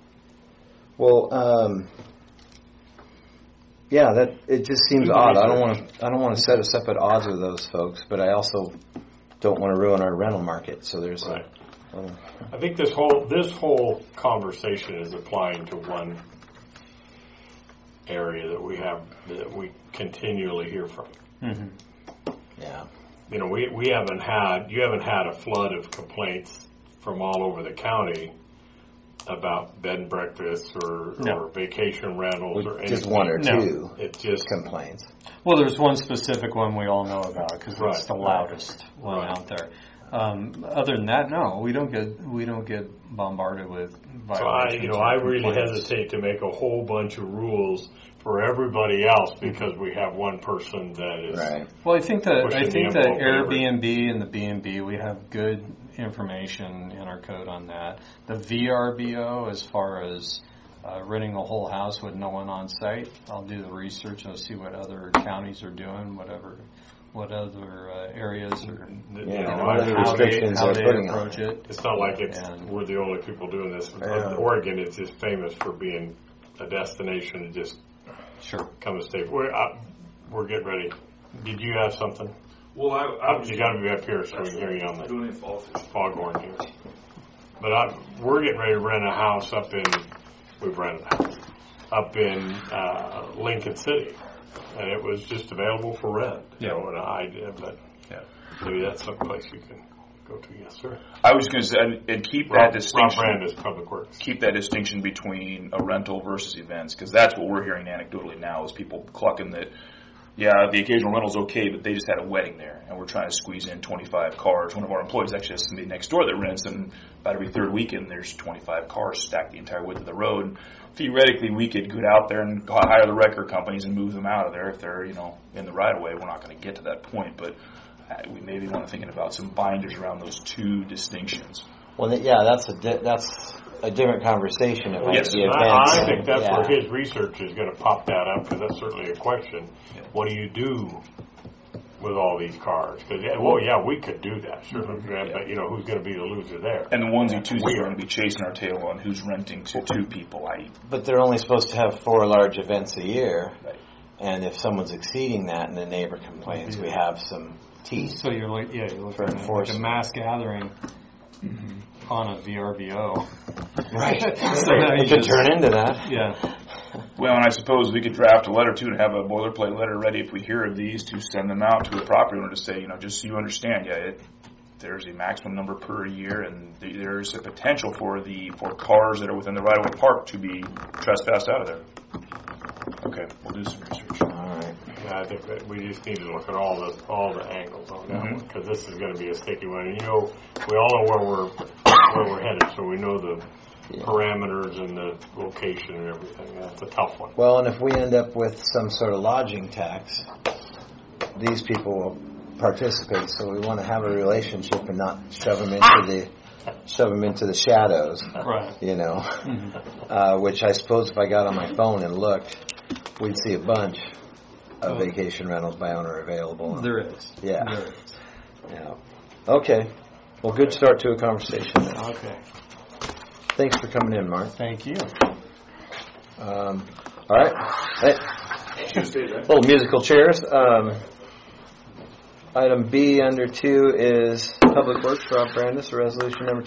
Speaker 1: Well, yeah, that it just seems odd. I don't want to set us up at odds with those folks, but I also don't want to ruin our rental market. So there's
Speaker 4: Right. I think this whole conversation is applying to one area that we continually hear from.
Speaker 6: Mm-hmm.
Speaker 1: yeah.
Speaker 4: You haven't had a flood of complaints from all over the county about bed and breakfasts or vacation rentals or anything.
Speaker 1: Just one or two
Speaker 4: It's just
Speaker 1: complaints.
Speaker 6: Well, there's one specific one we all know about because
Speaker 4: Right.
Speaker 6: it's the loudest one
Speaker 4: Right.
Speaker 6: out there. Other than that, no, we don't get bombarded with violations.
Speaker 4: So I really hesitate to make a whole bunch of rules for everybody else because we have one person that is
Speaker 1: Right.
Speaker 6: Well, I think the
Speaker 4: pushing the
Speaker 6: Airbnb
Speaker 4: envelope
Speaker 6: and the B&B, we have good information in our code on that. The VRBO, as far as renting a whole house with no one on site, I'll do the research and I'll see what other counties are doing, what other areas are.
Speaker 1: What other restrictions
Speaker 6: how
Speaker 1: they're
Speaker 6: they
Speaker 1: putting on
Speaker 6: approach it.
Speaker 4: It's not like
Speaker 6: And-
Speaker 4: we're the only people doing this.
Speaker 1: Yeah.
Speaker 4: Oregon is just famous for being a destination to just
Speaker 6: Sure.
Speaker 4: come and stay. We're getting ready. Did you have something?
Speaker 7: Well, I was
Speaker 4: You got to be up here so we can hear you on the
Speaker 7: doing it fall fish.
Speaker 4: foghorn here. But we're getting ready to rent a house we've rented a house up in Lincoln City, and it was just available for rent.
Speaker 6: Yeah.
Speaker 4: And I did, but maybe that's some place you can go to. Yes, sir.
Speaker 7: I was going to say, and keep that
Speaker 4: Rob
Speaker 7: distinction.
Speaker 4: Brand is Public Works.
Speaker 7: Keep that distinction between a rental versus events, because that's what we're hearing anecdotally now is people clucking that. Yeah, the occasional rental's okay, but they just had a wedding there, and we're trying to squeeze in 25 cars. One of our employees actually has somebody next door that rents, and about every third weekend, there's 25 cars stacked the entire width of the road. Theoretically, we could go out there and hire the wrecker companies and move them out of there if they're, in the right of way. We're not going to get to that point, but we maybe want to thinking about some binders around those two distinctions.
Speaker 1: Well, that's a different conversation about
Speaker 7: Yes,
Speaker 1: the
Speaker 7: and
Speaker 1: events.
Speaker 4: I think that's
Speaker 1: Yeah.
Speaker 4: where his research is going to pop that up, because that's certainly a question.
Speaker 7: Yeah.
Speaker 4: What do you do with all these cars? Because we could do that, sure. But who's going to be the loser there?
Speaker 7: And the onesie twosies are going to be chasing our tail on who's renting to two people.
Speaker 1: But they're only supposed to have 4 large events a year,
Speaker 7: Right.
Speaker 1: and if someone's exceeding that and the neighbor complains, we have some teeth.
Speaker 6: So you're looking
Speaker 1: For
Speaker 6: at like a
Speaker 1: enforcement.
Speaker 6: mass gathering on a VRBO.
Speaker 1: Right.
Speaker 6: So now you
Speaker 1: It could
Speaker 6: just-
Speaker 1: turn into that.
Speaker 6: Yeah.
Speaker 7: Well, and I suppose we could draft a letter too and have a boilerplate letter ready if we hear of these to send them out to the property owner to say, just so you understand, there's a maximum number per year, and there's a potential for cars that are within the right-of-way park to be trespassed out of there. Okay, we'll do some research.
Speaker 1: All right.
Speaker 4: Yeah, I think that we just need to look at all the angles on that one, because this is going to be a sticky one. And we all know where we're headed, so we know the parameters and the location and everything. That's a tough one.
Speaker 1: Well, and if we end up with some sort of lodging tax, these people will participate. So we want to have a relationship and not shove them into the shadows.
Speaker 6: Right.
Speaker 1: Which I suppose if I got on my phone and looked, we'd see a bunch of vacation rentals by owner available.
Speaker 6: There is.
Speaker 1: Yeah.
Speaker 6: There is.
Speaker 1: Yeah. Okay. Well, good start to a conversation.
Speaker 6: Okay.
Speaker 1: Thanks for coming in, Mark.
Speaker 6: Thank you.
Speaker 1: All right. Hey,
Speaker 7: Tuesday, right?
Speaker 1: little musical chairs. Item B under 2 is Public Works, Rob Brandis, resolution number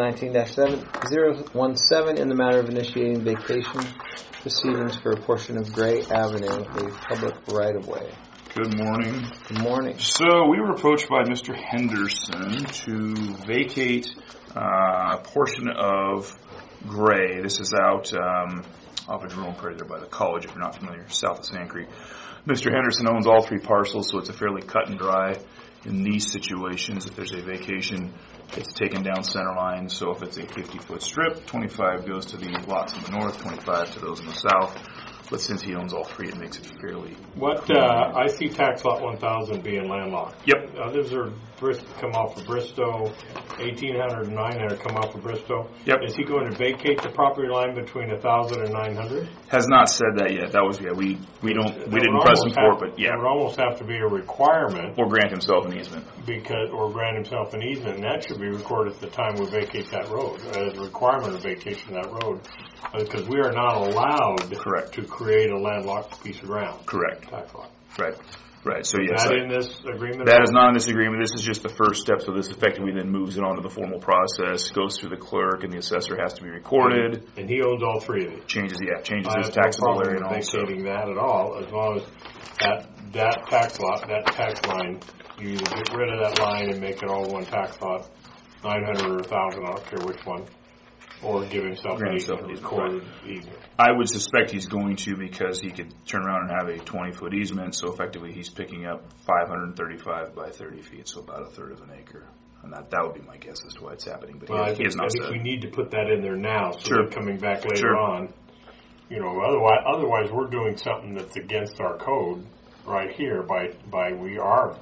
Speaker 1: 2019-7017 in the matter of initiating vacation proceedings for a portion of Gray Avenue, a public right-of-way.
Speaker 7: Good morning.
Speaker 1: Good morning.
Speaker 7: So we were approached by Mr. Henderson to vacate a portion of Gray. This is out off of Jerome Prairie there by the college, if you're not familiar, south of Sand Creek. Mr. Henderson owns all 3 parcels, so it's a fairly cut and dry in these situations. If there's a vacation, it's taken down center line. So if it's a 50-foot strip, 25 goes to the lots in the north, 25 to those in the south. But since he owns all 3, it makes it fairly...
Speaker 4: What, I see tax lot 1,000 being landlocked.
Speaker 7: Yep.
Speaker 4: Others are come off of Bristow, 1,800 and 900 come off of Bristow.
Speaker 7: Yep.
Speaker 4: Is he going to vacate the property line between 1,000 and 900?
Speaker 7: Has not said that yet. That was, we didn't press him for it, but yeah.
Speaker 4: It would almost have to be a requirement.
Speaker 7: Or grant himself an easement.
Speaker 4: Or grant himself an easement, and that should be recorded at the time we vacate that road, as a requirement of vacation of that road. Because we are not allowed to create a landlocked piece of ground.
Speaker 7: Correct.
Speaker 4: Tax lot.
Speaker 7: Right. So
Speaker 4: yes.
Speaker 7: Is
Speaker 4: that in this agreement?
Speaker 7: That is not in this agreement. This is just the first step. So this effectively then moves it on to the formal process, goes through the clerk, and the assessor has to be recorded.
Speaker 4: And he owns all 3 of these.
Speaker 7: Changes his taxable area and also.
Speaker 4: Vacating that at all, as long as that tax lot, that tax line, you either get rid of that line and make it all one tax lot, 900 or 1,000, I don't care which one, or give himself an recorded easement.
Speaker 7: I would suspect he's going to, because he could turn around and have a 20-foot easement, so effectively he's picking up 535 by 30 feet, so about a third of an acre. And that would be my guess as to why it's happening. But
Speaker 4: I think we need to put that in there now, so that coming back later on, otherwise we're doing something that's against our code right here by we are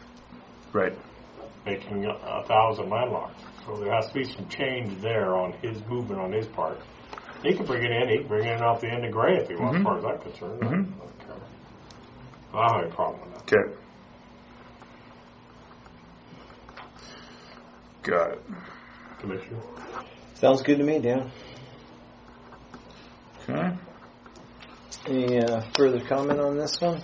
Speaker 4: making 1,000 landlocked. So there has to be some change there on his movement on his part. He can bring it in. He can bring it in off the end of Gray if he wants, as far as I'm concerned. I don't care. I don't have any problem with that.
Speaker 7: Okay. Got it.
Speaker 4: Commissioner?
Speaker 1: Sounds good to me, Dan.
Speaker 7: Okay.
Speaker 1: Any further comment on this one?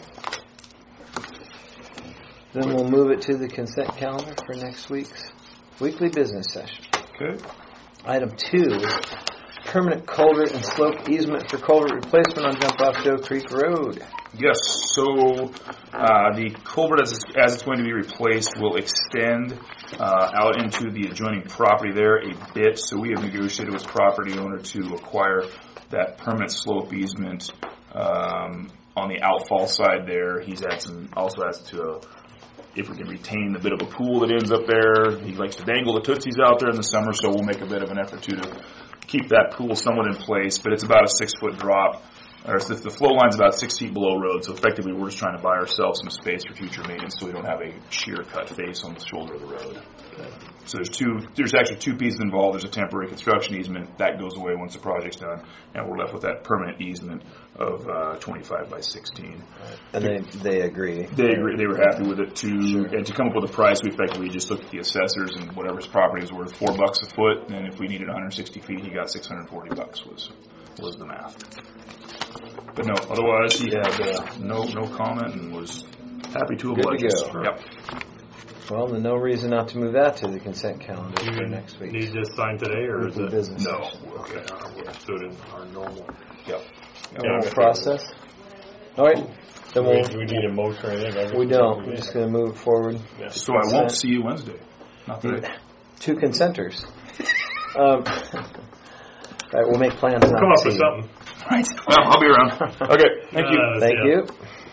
Speaker 1: Then we'll move it to the consent calendar for next week's weekly business session.
Speaker 7: Okay.
Speaker 1: Item 2 is permanent culvert and slope easement for culvert replacement on Jump Off Joe Creek Road.
Speaker 7: Yes, so the culvert as it's going to be replaced will extend out into the adjoining property there a bit. So we have negotiated with property owner to acquire that permanent slope easement on the outfall side there. He's also asked to if we can retain the bit of a pool that ends up there. He likes to dangle the tootsies out there in the summer, so we'll make a bit of an effort to keep that pool somewhat in place. But it's about a 6-foot drop. The flow line's about 6 feet below road, so effectively we're just trying to buy ourselves some space for future maintenance so we don't have a sheer cut face on the shoulder of the road. So there's actually 2 pieces involved. There's a temporary construction easement. That goes away once the project's done, and we're left with that permanent easement of 25 by 16.
Speaker 1: And they agree.
Speaker 7: They agree. They were happy with it too. And to come up with a price, we effectively just looked at the assessors and whatever his property was worth, $4 a foot. And if we needed 160 feet, he got $640 was the math. But no, otherwise he had no comment and was happy to oblige us. Yep.
Speaker 1: Well, there's no reason not to move that to the consent calendar for next week.
Speaker 4: Need this signed today, or is it?
Speaker 1: Business
Speaker 7: no.
Speaker 4: Okay, we'll do it in our normal.
Speaker 1: Normal process. All right. Then
Speaker 4: Do we need a motion or anything?
Speaker 1: We don't. We're just going to move it forward.
Speaker 4: Yeah.
Speaker 7: So I won't see you Wednesday. Not today.
Speaker 1: 2 consenters. All right, we'll make plans.
Speaker 4: Come up with something.
Speaker 7: Right. Well, I'll be around. Okay. Thank you.
Speaker 1: Thank you.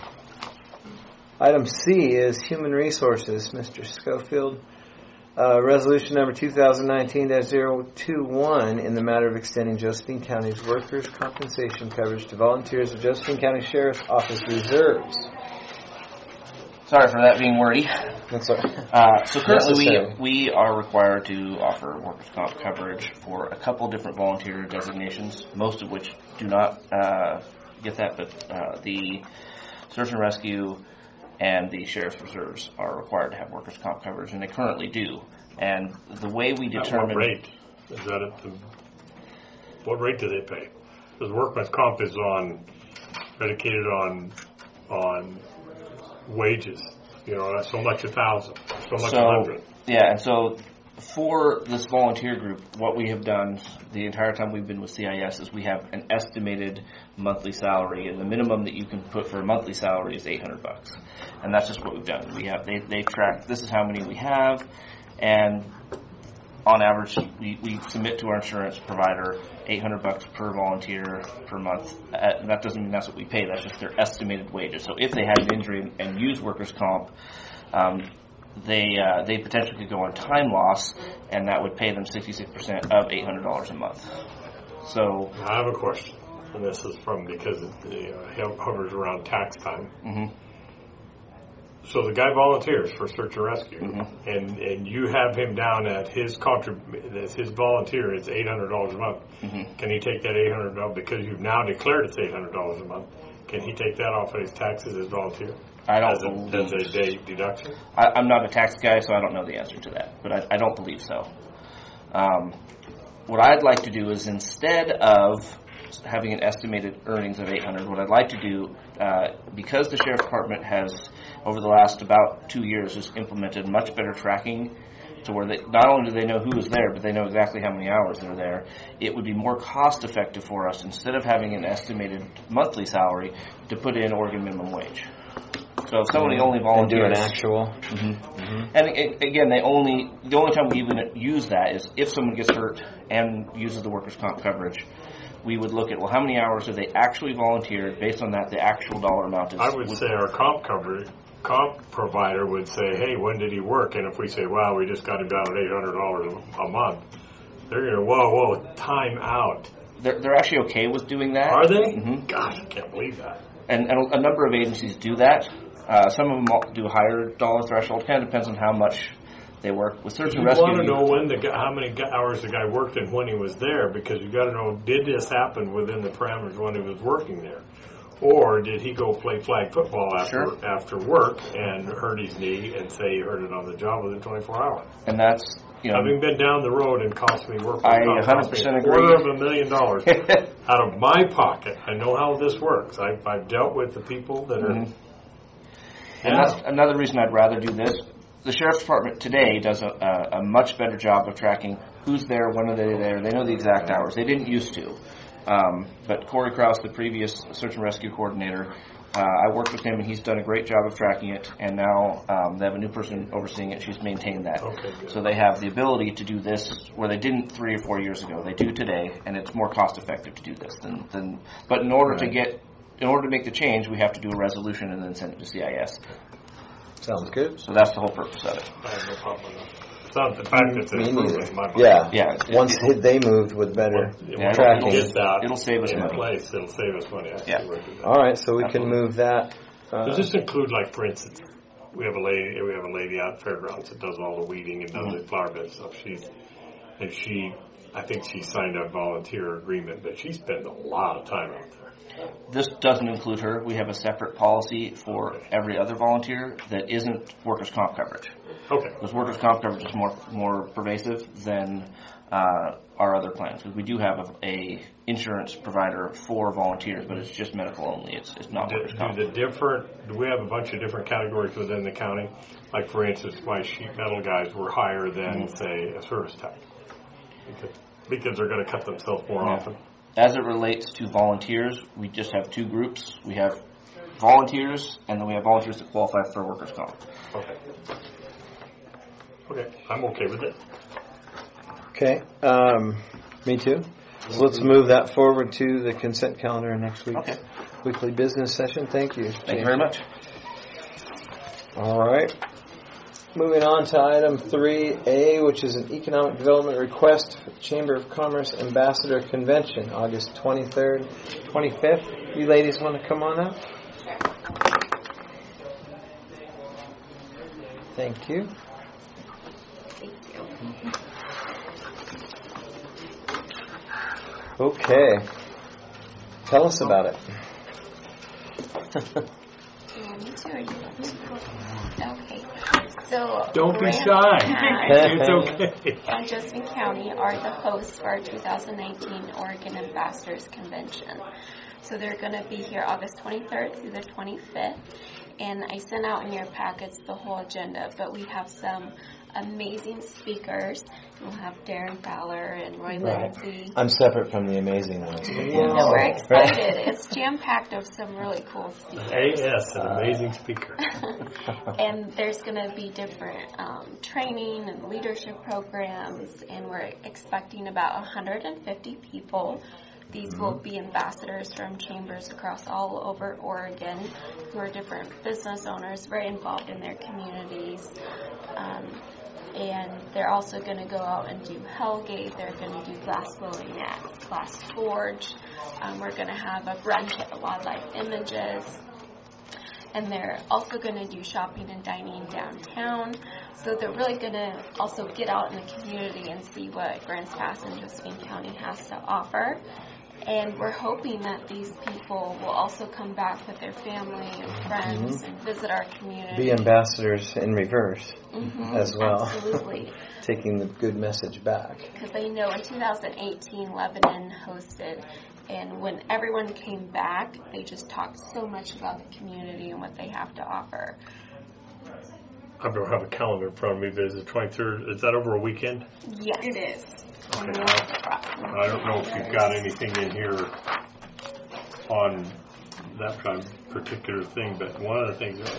Speaker 1: Item C is Human Resources, Mr. Schofield. Resolution number 2019-021 in the matter of extending Josephine County's workers' compensation coverage to volunteers of Josephine County Sheriff's Office reserves.
Speaker 8: Sorry for that being wordy.
Speaker 1: That's right.
Speaker 8: So currently we are required to offer workers' comp coverage for a couple different volunteer designations, most of which do not get that, but the search and rescue and the sheriff's reserves are required to have workers' comp coverage, and they currently do. And the way we determine...
Speaker 4: What rate? Is that what rate do they pay? Because workman's comp is predicated on wages. That's so much 1,000, so much
Speaker 8: So,
Speaker 4: 100.
Speaker 8: yeah, and so for this volunteer group, what we have done the entire time we've been with CIS is we have an estimated monthly salary, and the minimum that you can put for a monthly salary is $800, and that's just what we've done. They've tracked, this is how many we have, and on average, we submit to our insurance provider $800 per volunteer per month. That doesn't mean that's what we pay. That's just their estimated wages. So if they had an injury and used workers' comp, they potentially could go on time loss, and that would pay them 66% of $800 a month. So
Speaker 4: I have a question, and this is because it hovers around tax time.
Speaker 8: Mm-hmm.
Speaker 4: So the guy volunteers for search and rescue,
Speaker 8: Mm-hmm.
Speaker 4: and you have him down at his volunteer is $800 a month.
Speaker 8: Mm-hmm.
Speaker 4: Can he take that $800 because you've now declared it's $800 a month? Can he take that off of his taxes as volunteer?
Speaker 8: I don't
Speaker 4: as
Speaker 8: believe
Speaker 4: a day deduction?
Speaker 8: I'm not a tax guy, so I don't know the answer to that, but I don't believe so. What I'd like to do is, instead of having an estimated earnings of $800, what I'd like to do, because the Sheriff's Department has, over the last about 2 years, has implemented much better tracking to where not only do they know who is there, but they know exactly how many hours they're there. It would be more cost effective for us, instead of having an estimated monthly salary, to put in Oregon minimum wage. So if somebody only volunteers,
Speaker 1: And do an actual.
Speaker 8: Mm-hmm. And again, the only time we even use that is if someone gets hurt and uses the workers' comp coverage. We would look at, well, how many hours have they actually volunteered? Based on that, the actual dollar amount is.
Speaker 4: I would say our comp provider would say, hey, when did he work? And if we say, wow, we just got him down at $800 a month, they're going to, whoa, time out.
Speaker 8: They're actually okay with doing that.
Speaker 4: Are they?
Speaker 8: Mm-hmm.
Speaker 4: Gosh, I can't believe that.
Speaker 8: And a number of agencies do that. Some of them do a higher dollar threshold. Kind of depends on how much they work. With search and rescue,
Speaker 4: you want to know how many hours the guy worked and when he was there, because you got to know, did this happen within the parameters when he was working there, or did he go play flag football after work and hurt his knee and say he hurt it on the job within 24 hours?
Speaker 8: And that's
Speaker 4: having been down the road and cost me work.
Speaker 8: I 100% agree.
Speaker 4: $250,000 out of my pocket. I know how this works. I've dealt with the people that are.
Speaker 8: Mm-hmm. And that's another reason I'd rather do this. The Sheriff's Department today does a much better job of tracking who's there, when are they there. They know the exact hours. They didn't used to. But Corey Krause, the previous search and rescue coordinator, I worked with him, and he's done a great job of tracking it. And now they have a new person overseeing it. She's maintained that.
Speaker 4: Okay,
Speaker 8: so they have the ability to do this where they didn't 3 or 4 years ago. They do today, and it's more cost effective to do this than. But in order to make the change, we have to do a resolution and then send it to CIS.
Speaker 1: Sounds good.
Speaker 8: So that's the whole purpose of it.
Speaker 4: I have no problem with that. It's not the fact that it's improving in my mind.
Speaker 1: Yeah. Once they moved with better tracking.
Speaker 8: It'll save us money.
Speaker 4: It'll save us money.
Speaker 1: All right, so we can move that.
Speaker 4: Does this include, like, for instance, we have a lady out at Fairgrounds that does all the weeding and does the flower bed stuff. I think she signed a volunteer agreement, but she spends a lot of time out there.
Speaker 8: This doesn't include her. We have a separate policy for every other volunteer that isn't workers' comp coverage.
Speaker 4: Okay.
Speaker 8: Because workers' comp coverage is more pervasive than our other plans. Because we do have a insurance provider for volunteers, but it's just medical only. It's not workers' comp.
Speaker 4: Do we have a bunch of different categories within the county? Like, for instance, my sheet metal guys were higher than, say, a service tech. Because they're going to cut themselves more often.
Speaker 8: As it relates to volunteers, we just have 2 groups. We have volunteers, and then we have volunteers that qualify for workers' comp.
Speaker 4: Okay, I'm okay with it.
Speaker 1: Okay, me too. So let's move that forward to the consent calendar next week's weekly business session. Thank you.
Speaker 8: Thank you very much.
Speaker 1: All right. Moving on to item 3A, which is an economic development request for the Chamber of Commerce Ambassador Convention, August 23rd, 25th. You ladies want to come on up? Thank you. Okay. Tell us about it.
Speaker 9: Me too. Okay.
Speaker 5: So
Speaker 4: Don't be
Speaker 5: Grant
Speaker 4: shy.
Speaker 5: Pass
Speaker 4: It's okay.
Speaker 5: and Josephine County are the hosts for our 2019 Oregon Ambassadors Convention. So they're going to be here August 23rd through the 25th. And I sent out in your packets the whole agenda, but we have some amazing speakers. We'll have Darren Fowler and Roy Lindsay.
Speaker 1: I'm separate from the amazing ones.
Speaker 5: No, we're excited. It's jam-packed of some really cool speakers.
Speaker 4: Yes, an amazing speaker.
Speaker 5: And there's going to be different training and leadership programs, and we're expecting about 150 people. These will be ambassadors from chambers across all over Oregon who are different business owners, very involved in their communities. And they're also going to go out and do Hellgate. They're going to do glass blowing at Glass Forge. We're going to have a brunch at Wildlife Images. And they're also going to do shopping and dining downtown. So they're really going to also get out in the community and see what Grants Pass and Josephine County has to offer. And we're hoping that these people will also come back with their family and friends and visit our community.
Speaker 1: Be ambassadors in reverse as well.
Speaker 5: Absolutely.
Speaker 1: Taking the good message back.
Speaker 5: Because I know in 2018, Lebanon hosted, and when everyone came back, they just talked so much about the community and what they have to offer.
Speaker 4: I don't have a calendar in front of me, but is the 23rd, is that over a weekend?
Speaker 5: Yes, it is.
Speaker 4: Okay. I don't know if you've got anything in here on that kind of particular thing, but one of the things that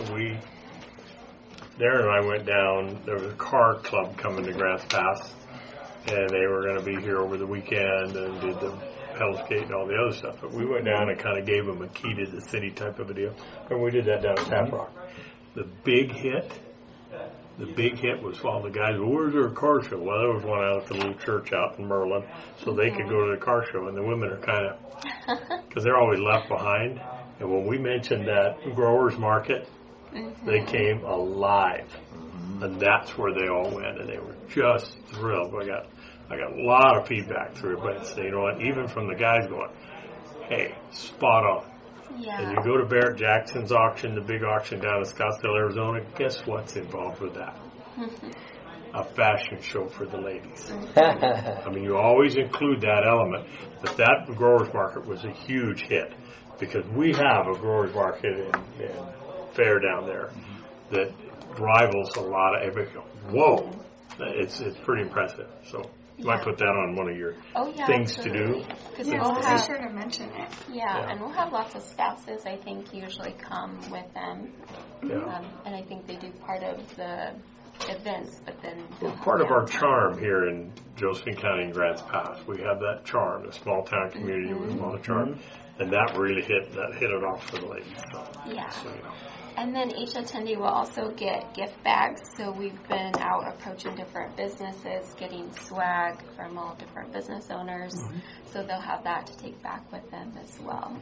Speaker 4: Darren and I went down, there was a car club coming to Grants Pass, and they were going to be here over the weekend and did the Hell's Gate and all the other stuff, but we went down and kind of gave them a key to the city type of a deal, and we did that down at Tap Rock. The big hit was all the guys, well, where's their car show? Well, there was one out at the little church out in Merlin, so they could go to the car show, and the women are kind of, because they're always left behind, and when we mentioned that growers market, they came alive, and that's where they all went, and they were just thrilled. I got a lot of feedback through it, but you know what, even from the guys going, hey, spot on.
Speaker 5: Yeah.
Speaker 4: And you go to Barrett Jackson's auction, the big auction down in Scottsdale, Arizona, guess what's involved with that? A fashion show for the ladies. I mean, you always include that element, but that growers market was a huge hit because we have a growers market and fair down there that rivals a lot of everybody. Whoa, it's pretty impressive. So you might put that on one of your things to do.
Speaker 5: Because
Speaker 9: we'll be sure to mention it.
Speaker 5: Yeah, and we'll have lots of spouses, I think, usually come with them.
Speaker 4: Yeah.
Speaker 5: And I think they do part of the events, but then...
Speaker 4: Well, part of our charm here in Josephine County and Grants Pass, we have that charm, the small town community with a lot of charm, and that really hit it off for the ladies. So,
Speaker 5: yeah.
Speaker 4: So, you know.
Speaker 5: And then each attendee will also get gift bags. So we've been out approaching different businesses, getting swag from all different business owners. So they'll have that to take back with them as well.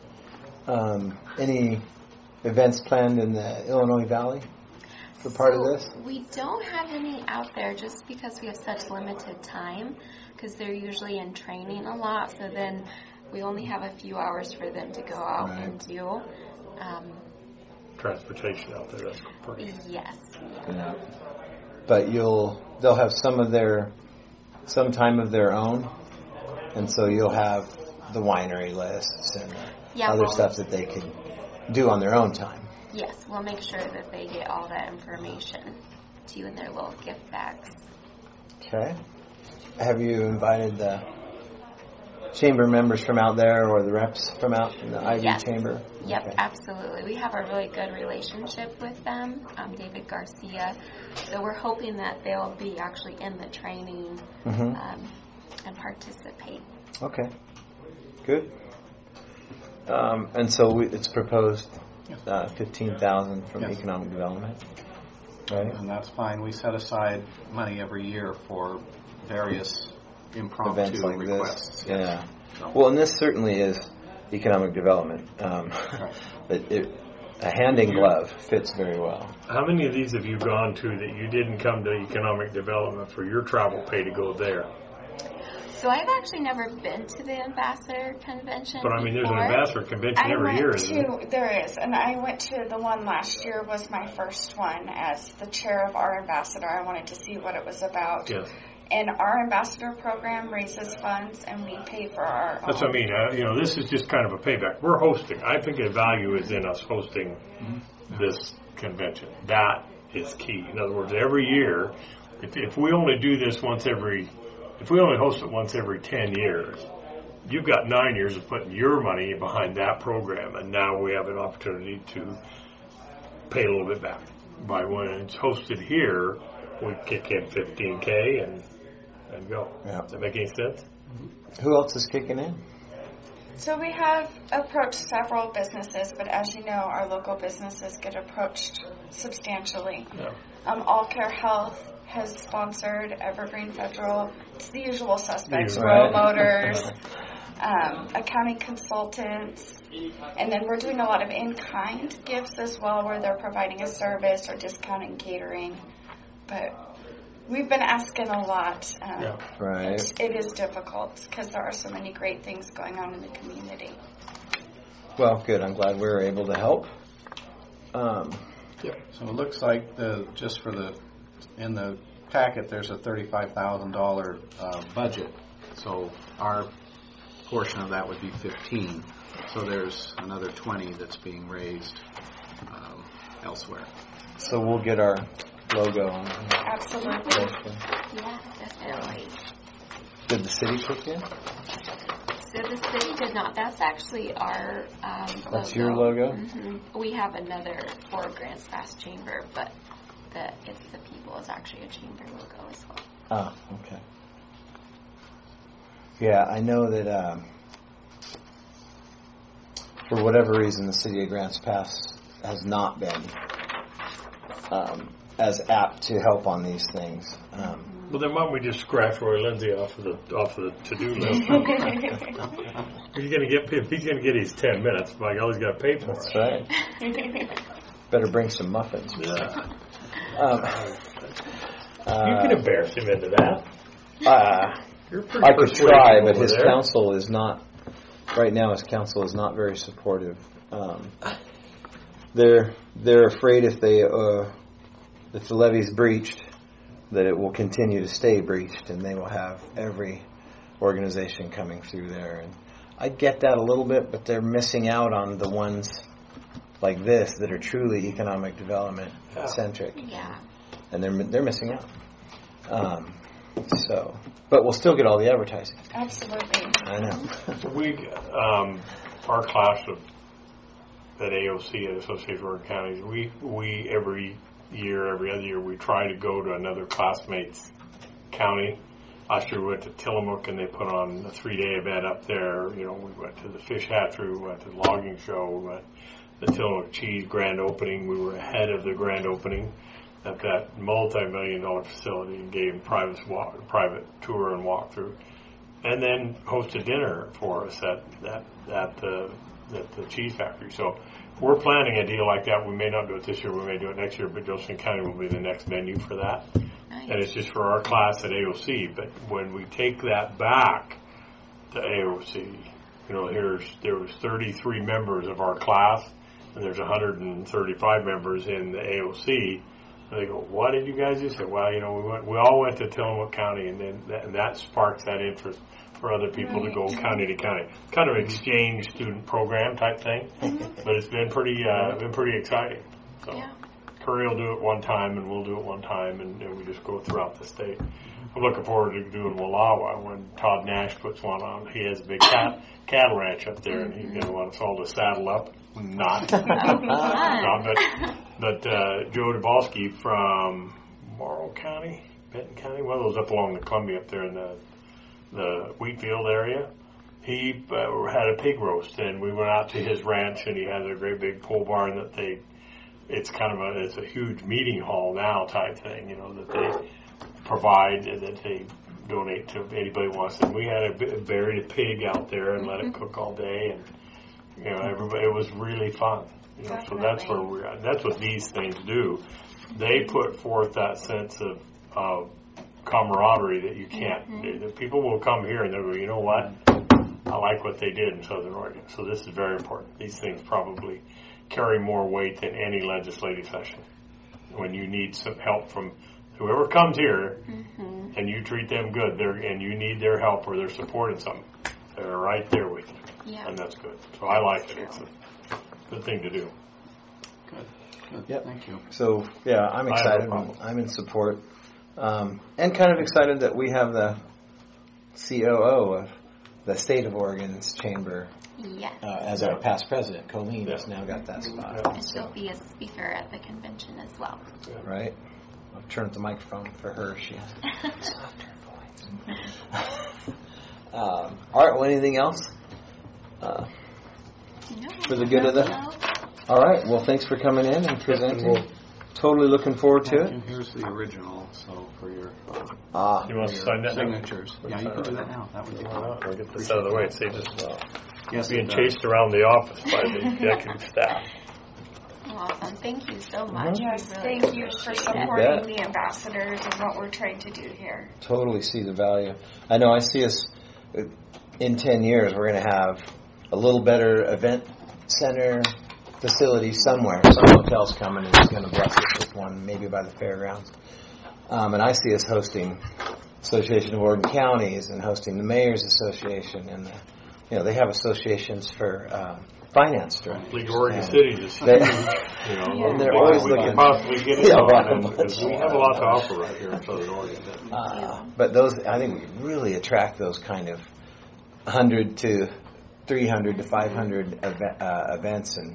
Speaker 1: Any events planned in the Illinois Valley for part of this?
Speaker 5: We don't have any out there just because we have such limited time because they're usually in training a lot. So then we only have a few hours for them to go out and do.
Speaker 4: Transportation out there, that's pretty.
Speaker 5: Yes.
Speaker 1: Yeah. But they'll have some time of their own, and so you'll have the winery lists and other stuff that they can do on their own time.
Speaker 5: Yes, we'll make sure that they get all that information to you in their little gift bags.
Speaker 1: Okay. Have you invited the chamber members from out there or the reps from out in the Ivy Chamber?
Speaker 5: Yep,
Speaker 1: okay.
Speaker 5: Absolutely. We have a really good relationship with them, David Garcia. So we're hoping that they'll be actually in the training and participate.
Speaker 1: Okay, good. And so it's proposed $15,000 from economic development, right?
Speaker 10: And that's fine. We set aside money every year for various impromptu
Speaker 1: events like
Speaker 10: requests.
Speaker 1: This. Yeah. Well, and this certainly is economic development. But a hand in glove fits very well.
Speaker 4: How many of these have you gone to that you didn't come to economic development for your travel pay to go there?
Speaker 5: So I've actually never been to the ambassador convention.
Speaker 4: But I mean, there's an
Speaker 5: before.
Speaker 4: ambassador convention every year, isn't there?
Speaker 9: There is, and I went to the one last year. Was my first one as the chair of our ambassador. I wanted to see what it was about.
Speaker 4: Yes.
Speaker 9: And our ambassador program raises funds, and we pay for our own.
Speaker 4: That's what I mean. This is just kind of a payback. We're hosting. I think the value is in us hosting this convention. That is key. In other words, every year, if we only do this if we only host it once every 10 years, you've got 9 years of putting your money behind that program, and now we have an opportunity to pay a little bit back. By when it's hosted here, we kick in $15K and go.
Speaker 1: Yeah.
Speaker 4: Does that make any sense?
Speaker 1: Who else is kicking in?
Speaker 9: So we have approached several businesses, but as you know, our local businesses get approached substantially.
Speaker 4: Yeah.
Speaker 9: All Care Health has sponsored Evergreen Federal. It's the usual suspects,
Speaker 1: Right.
Speaker 9: Row Motors, accounting consultants, and then we're doing a lot of in-kind gifts as well, where they're providing a service or discounting catering. But we've been asking a lot.
Speaker 1: Right.
Speaker 9: It is difficult because there are so many great things going on in the community.
Speaker 1: Well, good. I'm glad we were able to help.
Speaker 10: So it looks like in the packet there's a $35,000 budget. So our portion of that would be 15. So there's another 20 that's being raised elsewhere.
Speaker 1: So we'll get our logo on.
Speaker 9: Absolutely.
Speaker 5: Yeah, definitely.
Speaker 1: Did the city kick in?
Speaker 5: So the city did not. That's actually our logo.
Speaker 1: That's your logo?
Speaker 5: Mm-hmm. We have another for Grants Pass Chamber, but It's the People is actually a chamber logo as well.
Speaker 1: Ah, okay. Yeah, I know that for whatever reason, the city of Grants Pass has not been as apt to help on these things.
Speaker 4: Well, then why don't we just scratch Roy Lindsay off of the to-do list? If he's going to get his 10 minutes, by God, he's got to pay for
Speaker 1: That's
Speaker 4: it.
Speaker 1: right. Better bring some muffins.
Speaker 4: Yeah.
Speaker 1: You
Speaker 4: You can embarrass him into that. You're pretty
Speaker 1: I could
Speaker 4: persuasive
Speaker 1: try, but
Speaker 4: over
Speaker 1: his
Speaker 4: there.
Speaker 1: council is not. Right now, his council is not very supportive. They're afraid if the levee's breached, that it will continue to stay breached, and they will have every organization coming through there. And I get that a little bit, but they're missing out on the ones like this that are truly economic development centric.
Speaker 5: Yeah.
Speaker 1: And they're missing out. But we'll still get all the advertising.
Speaker 9: Absolutely.
Speaker 1: I know.
Speaker 4: We, our class at AOC, at Associated of Oregon Counties, we every other year, we try to go to another classmates' county. Last year we went to Tillamook, and they put on a 3-day event up there. We went to the fish hatchery, we went to the logging show, we went to the Tillamook Cheese grand opening. We were ahead of the grand opening at that multi-million-dollar facility and gave private tour and walkthrough, and then hosted dinner for us at the cheese factory. So we're planning a deal like that. We may not do it this year, we may do it next year, but Josephine County will be the next venue for that.
Speaker 5: Nice.
Speaker 4: And it's just for our class at AOC. But when we take that back to AOC, there was 33 members of our class, and there's 135 members in the AOC. And they go, "What did you guys do?" Say, "Well, we all went to Tillamook County, and then that sparks that interest for other people to go county to county." Kind of exchange student program type thing, but it's been pretty exciting. So
Speaker 5: Yeah.
Speaker 4: Curry will do it one time, and we'll do it one time, and we just go throughout the state. I'm looking forward to doing Wallowa when Todd Nash puts one on. He has a big cattle ranch up there, and he's going to want us all to saddle up. Not, but Joe Dabalski from Morrow County, Benton County, one of those up along the Columbia up there in the Wheatfield area. He had a pig roast, and we went out to his ranch, and he has a great big pole barn that it's a huge meeting hall now type thing, that they provide and that they donate to anybody who wants it. We had buried a pig out there and let it cook all day, and everybody, it was really fun. So that's where we're at. That's what these things do. They put forth that sense of camaraderie that you can't. The people will come here and they'll go, you know what? I like what they did in Southern Oregon. So this is very important. These things probably carry more weight than any legislative session. When you need some help from whoever comes here and you treat them good, and you need their help or their support in something, they're right there with you.
Speaker 5: Yeah.
Speaker 4: And that's good. So I like it. It's a good thing to do.
Speaker 10: Good.
Speaker 1: Yep.
Speaker 10: Thank you.
Speaker 1: So, yeah, I'm
Speaker 4: I have no
Speaker 1: excited.
Speaker 4: problem.
Speaker 1: I'm in support. And kind of excited that we have the COO of the state of Oregon's chamber
Speaker 5: Yes.
Speaker 1: as our past president. Colleen has now got that spot.
Speaker 5: And she'll be a speaker at the convention as well.
Speaker 1: Right? I'll turn up the microphone for her. She has a softer voice. All right, well, anything else?
Speaker 5: No,
Speaker 1: For the good of the...
Speaker 5: no.
Speaker 1: All right, well, thanks for coming in and presenting. Totally looking forward to it.
Speaker 10: And here's the original, so for your
Speaker 4: You want to sign that now?
Speaker 10: signatures. Yeah, you can do that now. That would be fine.
Speaker 4: I'll get this out of the way. It saves us
Speaker 10: Yes,
Speaker 4: being
Speaker 10: it does.
Speaker 4: chased around the office by the executive staff.
Speaker 5: Awesome. Thank you so much.
Speaker 9: Yes,
Speaker 5: We really
Speaker 9: thank you for
Speaker 5: appreciate it.
Speaker 9: supporting the ambassadors and what we're trying to do here.
Speaker 1: Totally see the value. I know I see us in 10 years, we're going to have a little better event center facility somewhere. Some hotel's coming and is going to bless us with one, maybe by the fairgrounds. And I see us hosting Association of Oregon Counties and hosting the Mayor's Association. And, they have associations for finance directors.
Speaker 4: League of Oregon
Speaker 1: And
Speaker 4: Cities is huge.
Speaker 1: And they're always
Speaker 4: we
Speaker 1: looking...
Speaker 4: can possibly get
Speaker 1: Yeah,
Speaker 4: into
Speaker 1: right.
Speaker 4: it. We have a lot to offer right here in Southern Oregon.
Speaker 1: But those, I think we really attract those kind of 100 to 300 to 500 events and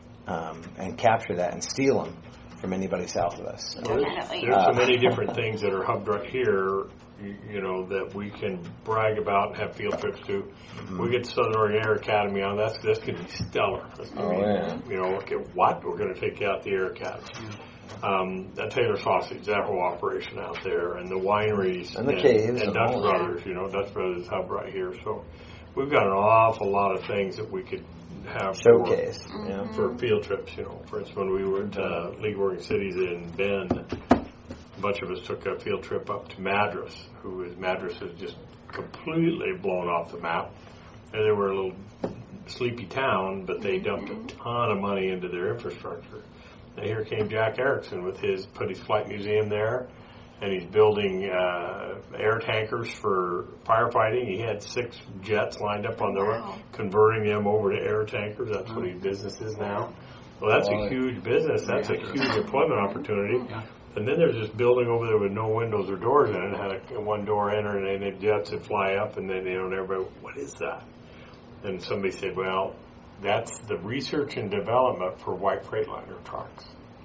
Speaker 1: capture that and steal them from anybody south of us. So,
Speaker 9: Definitely.
Speaker 4: There's so many different things that are hubbed right here, that we can brag about and have field trips to. We get the Southern Oregon Air Academy on. That's going to be stellar. That's going to be, okay, what? We're going to take you out the Air Academy. That Taylor Sausage, that whole operation out there, and the wineries
Speaker 1: and the caves
Speaker 4: and Dutch Brothers. Dutch Brothers hub right here. So we've got an awful lot of things that we could have
Speaker 1: showcase
Speaker 4: for field trips. For instance, when we were at League of Oregon Cities in Bend, a bunch of us took a field trip up to Madras. Madras is just completely blown off the map, and they were a little sleepy town, but they dumped a ton of money into their infrastructure. And here came Jack Erickson put his flight museum there, and he's building air tankers for firefighting. He had 6 jets lined up on the road, converting them over to air tankers. That's what his business is now. Well, that's a huge business. That's a huge employment opportunity. And then there's this building over there with no windows or doors in it. It had one door enter, and then the jets would fly up, and then everybody, what is that? And somebody said, well, that's the research and development for white Freightliner trucks.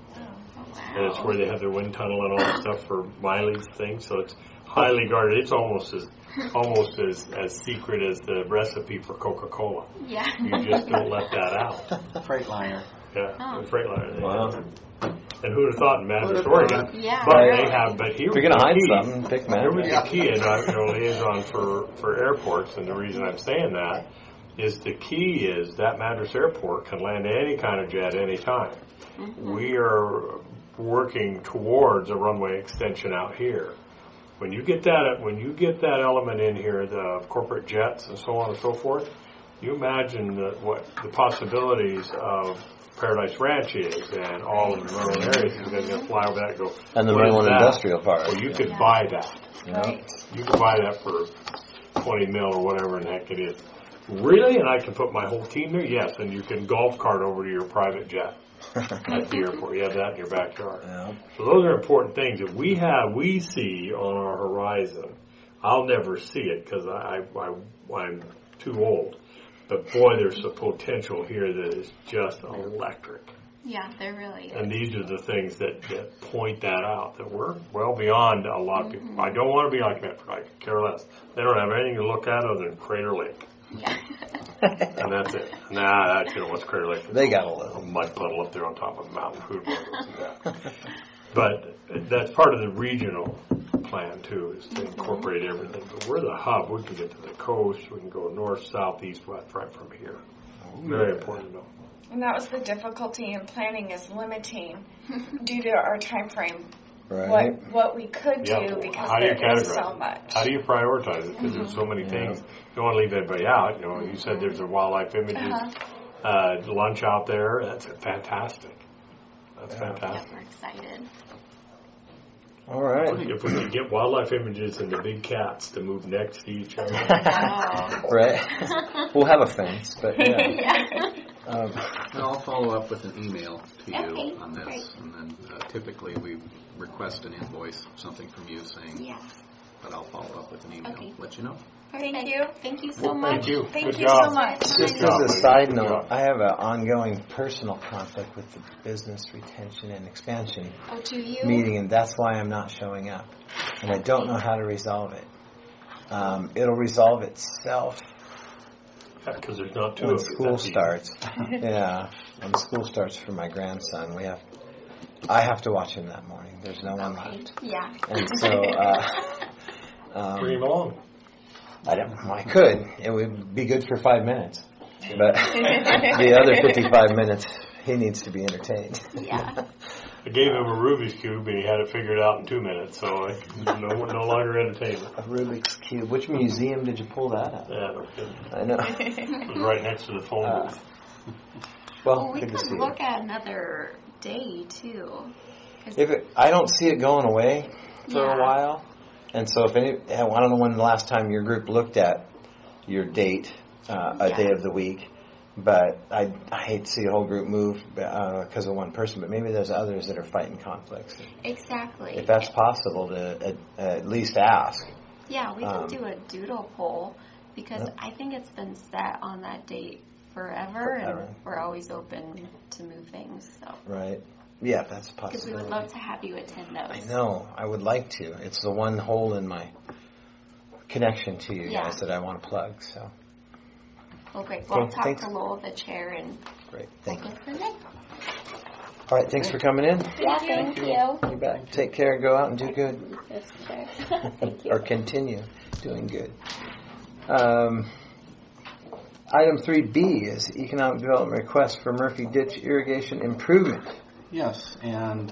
Speaker 4: And it's where they have their wind tunnel and all that stuff for mileage things. So it's highly guarded. It's almost as secret as the recipe for Coca-Cola.
Speaker 5: Yeah.
Speaker 4: You just don't let that out.
Speaker 10: Freightliner.
Speaker 4: Yeah, the Freightliner.
Speaker 1: Wow.
Speaker 4: And who'd have thought in Madras, Oregon?
Speaker 5: Yeah.
Speaker 4: But
Speaker 5: really.
Speaker 4: they have. But here
Speaker 1: If you're going to hide
Speaker 4: was the key.
Speaker 1: something, pick
Speaker 4: Here was
Speaker 1: Madras.
Speaker 4: the key, and I'm liaison for airports. And the reason I'm saying that is the key is that Madras Airport can land any kind of jet anytime. We are working towards a runway extension out here. When you get that element in here, the corporate jets and so on and so forth, you imagine what the possibilities of Paradise Ranch is and all of the rural areas. You're going to fly over that and go,
Speaker 1: And the
Speaker 4: what is
Speaker 1: Maryland
Speaker 4: that?
Speaker 1: Industrial Park.
Speaker 4: Well, you could buy that.
Speaker 9: Right.
Speaker 4: You could buy that for 20 mil or whatever the heck it is. Really? And I can put my whole team there? Yes. And you can golf cart over to your private jet at the airport. You have that in your backyard.
Speaker 1: Yeah.
Speaker 4: So those are important things that we see on our horizon. I'll never see it because I'm too old. But boy, there's a potential here that is just electric.
Speaker 5: Yeah, there really is.
Speaker 4: And these are the things that point that out, that we're well beyond a lot of people. I don't want to be like Medford. I could care less. They don't have anything to look at other than Crater Lake.
Speaker 5: Yeah.
Speaker 4: And that's it. What's Crater Lake?
Speaker 1: They got a
Speaker 4: A
Speaker 1: little.
Speaker 4: mud puddle up there on top of the mountain. Food But that's part of the regional plan, too, is to incorporate everything. But we're the hub. We can get to the coast. We can go north, south, east, west, right from here. Very important to know.
Speaker 9: And that was the difficulty in planning, is limiting due to our time frame.
Speaker 1: Right.
Speaker 9: what we could do because
Speaker 4: How do you
Speaker 9: there is
Speaker 4: categorize
Speaker 9: so
Speaker 4: it?
Speaker 9: much.
Speaker 4: How do you prioritize it? Because there's so many things. You don't want to leave anybody out. You know, you said there's a wildlife images lunch out there. That's fantastic. That's fantastic.
Speaker 5: We're excited.
Speaker 1: All right.
Speaker 4: If we could get wildlife images and the big cats to move next to each other.
Speaker 1: Right. We'll have a fence, but yeah.
Speaker 10: And I'll follow up with an email to you
Speaker 5: Okay,
Speaker 10: on this,
Speaker 5: great.
Speaker 10: and then typically we request an invoice, something from you saying,
Speaker 5: Yes.
Speaker 10: but I'll follow up with an email,
Speaker 5: Okay.
Speaker 10: let you know.
Speaker 9: Thank you.
Speaker 5: Thank you so
Speaker 4: Well,
Speaker 5: much.
Speaker 4: thank you.
Speaker 9: Thank
Speaker 4: Good
Speaker 9: you
Speaker 4: job.
Speaker 9: so much.
Speaker 1: Just
Speaker 4: job,
Speaker 1: as a
Speaker 4: buddy.
Speaker 1: side
Speaker 4: Good
Speaker 1: note,
Speaker 4: job.
Speaker 1: I have an ongoing personal conflict with the business retention and expansion
Speaker 5: Oh, do you?
Speaker 1: meeting, and that's why I'm not showing up. And I don't know how to resolve it. It'll resolve itself
Speaker 4: Because there's not two
Speaker 1: when
Speaker 4: of you.
Speaker 1: school
Speaker 4: That's easy.
Speaker 1: starts. Yeah, when school starts for my grandson, I have to watch him that morning. There's no one
Speaker 5: Okay.
Speaker 1: left,
Speaker 5: Yeah.
Speaker 1: and so
Speaker 4: Bring him along.
Speaker 1: I could. It would be good for 5 minutes, but the other 55 minutes, he needs to be entertained.
Speaker 5: Yeah.
Speaker 4: I gave him a Rubik's Cube and he had it figured out in 2 minutes, so no longer entertainment.
Speaker 1: A Rubik's Cube. Which museum did you pull that at?
Speaker 4: Yeah, no kidding.
Speaker 1: I know.
Speaker 4: It was right next to the phone booth.
Speaker 1: Well,
Speaker 5: We
Speaker 1: good to
Speaker 5: could
Speaker 1: see
Speaker 5: look
Speaker 1: you.
Speaker 5: at another day too. 'Cause-
Speaker 1: I don't see it going away for
Speaker 5: Yeah.
Speaker 1: a while, and so I don't know when the last time your group looked at your date, a day of the week, but I hate to see a whole group move because of one person. But maybe there's others that are fighting conflicts.
Speaker 5: Exactly.
Speaker 1: If that's possible, to at least ask.
Speaker 5: Yeah, we can do a doodle poll because
Speaker 1: Yep.
Speaker 5: I think it's been set on that date forever.
Speaker 1: Forever.
Speaker 5: And we're always open to move things. So
Speaker 1: Right? Yeah, that's a
Speaker 5: because we
Speaker 1: possibility.
Speaker 5: would love to have you attend those.
Speaker 1: I know. I would like to. It's the one hole in my connection to you
Speaker 5: Yeah.
Speaker 1: guys that I want to plug. So
Speaker 5: Well, great. Well, I'll
Speaker 1: Okay,
Speaker 5: talk
Speaker 1: thanks.
Speaker 5: to Lowell, the chair, and
Speaker 1: great. Thank you.
Speaker 5: go from there.
Speaker 1: All right. Thanks for coming in.
Speaker 5: Yeah, thank you.
Speaker 1: You bet. Take care. Go out and do good.
Speaker 5: Yes, chair. Thank you.
Speaker 1: Or continue doing good. Item 3B is economic development request for Murphy Ditch irrigation improvement.
Speaker 10: Yes, and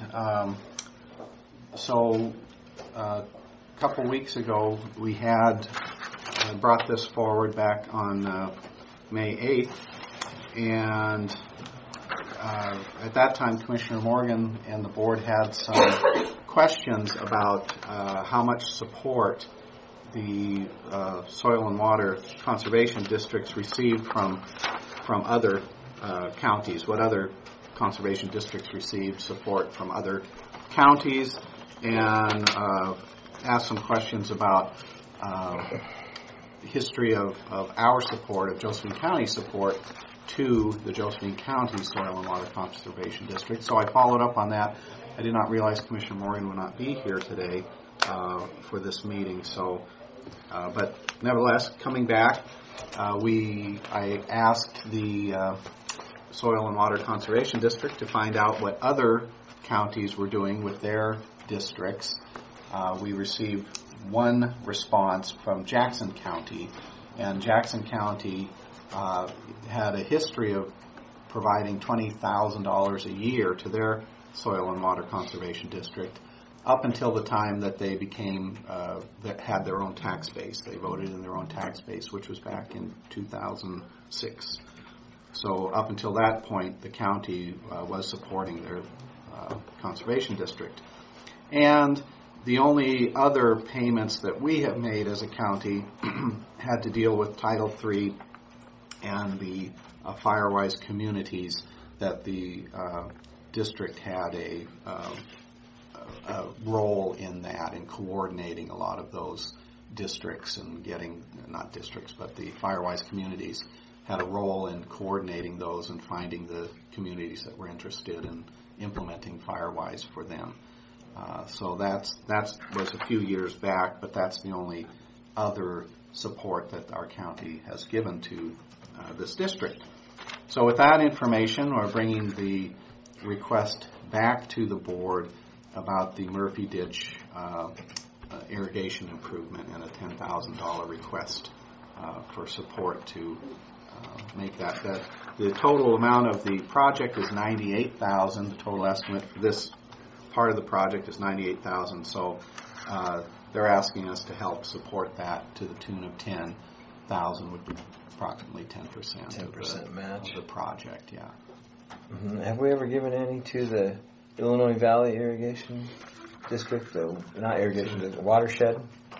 Speaker 10: so a couple weeks ago we had brought this forward back on May 8th, and at that time Commissioner Morgan and the board had some questions about how much support the soil and water conservation districts received from other counties, what other conservation districts received support from other counties, and asked some questions about the history of our support, of Josephine County support to the Josephine County Soil and Water Conservation District. So I followed up on that. I did not realize Commissioner Morgan would not be here today for this meeting. So, but nevertheless, coming back, I asked the Soil and Water Conservation District to find out what other counties were doing with their districts. We received one response from Jackson County, and Jackson County had a history of providing $20,000 a year to their Soil and Water Conservation District up until the time that they became, that had their own tax base. They voted in their own tax base, which was back in 2006. So up until that point, the county was supporting their conservation district. And the only other payments that we have made as a county had to deal with Title III and the Firewise communities that the district had a role in that, in coordinating a lot of those districts and getting, not districts, but the Firewise communities had a role in coordinating those and finding the communities that were interested in implementing Firewise for them. So that was a few years back, but that's the only other support that our county has given to this district. So with that information, we're bringing the request back to the board about the Murphy Ditch irrigation improvement and a $10,000 request for support to make that. The total amount of the project is $98,000. The total estimate for this part of the project is $98,000. So they're asking us to help support that to the tune of $10,000, would be approximately 10%.
Speaker 1: 10% match
Speaker 10: of the project. Yeah.
Speaker 1: Mm-hmm. Have we ever given any to the Illinois Valley Irrigation District? Not irrigation, the watershed.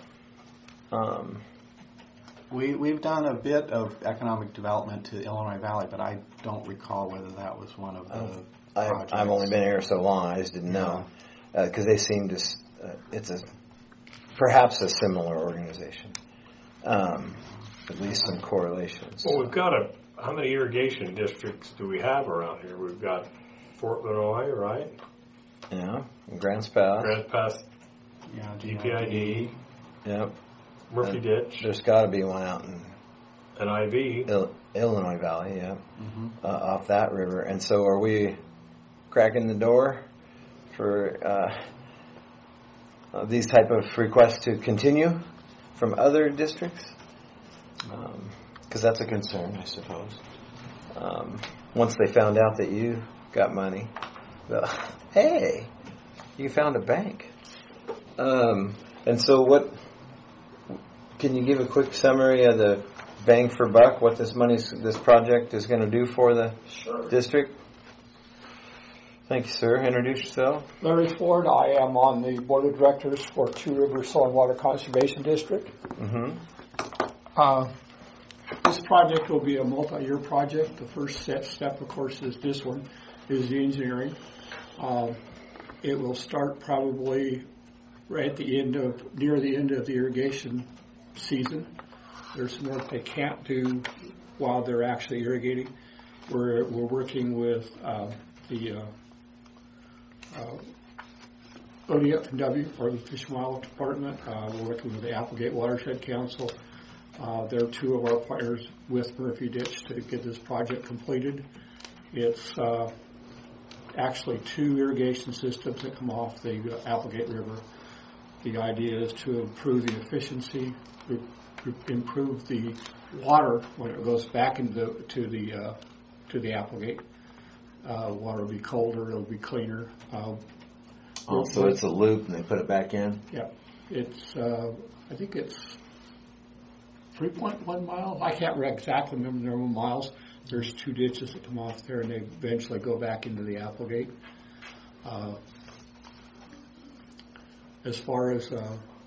Speaker 10: We've done a bit of economic development to Illinois Valley, but I don't recall whether that was one of the projects.
Speaker 1: I've only been here so long, I just didn't know. Because they seem to, it's perhaps a similar organization. At least some correlations.
Speaker 4: Well, we've got how many irrigation districts do we have around here? We've got Fort Lenoir, right?
Speaker 1: Yeah, Grants Pass.
Speaker 4: Grants Pass, GPID.
Speaker 1: Yep.
Speaker 4: Murphy Ditch.
Speaker 1: There's got to be one out in
Speaker 4: IV.
Speaker 1: Illinois Valley, yeah, off that river. And so, are we cracking the door for these type of requests to continue from other districts? Because that's a concern, I suppose. Once they found out that you got money, hey, you found a bank. And so, what? Can you give a quick summary of the bang for buck? What this project is going to do for the district? Thank you, sir. Introduce yourself.
Speaker 11: Larry Ford. I am on the board of directors for Two Rivers Soil and Water Conservation District. This project will be a multi-year project. The first step, of course, is this one, is the engineering. It will start probably right at near the end of the irrigation season. There's some work they can't do while they're actually irrigating. We're working with the ODFW, or the Fish and Wildlife Department. We're working with the Applegate Watershed Council. They're two of our partners with Murphy Ditch to get this project completed. It's actually 2 irrigation systems that come off the Applegate River. The idea is to improve the efficiency, improve the water when it goes back to the Applegate. Water will be colder, it'll be cleaner.
Speaker 1: So it's a loop and they put it back in?
Speaker 11: Yeah. It's, I think it's 3.1 miles. I can't exactly remember the number of miles. There's 2 ditches that come off there and they eventually go back into the Applegate. As far as, I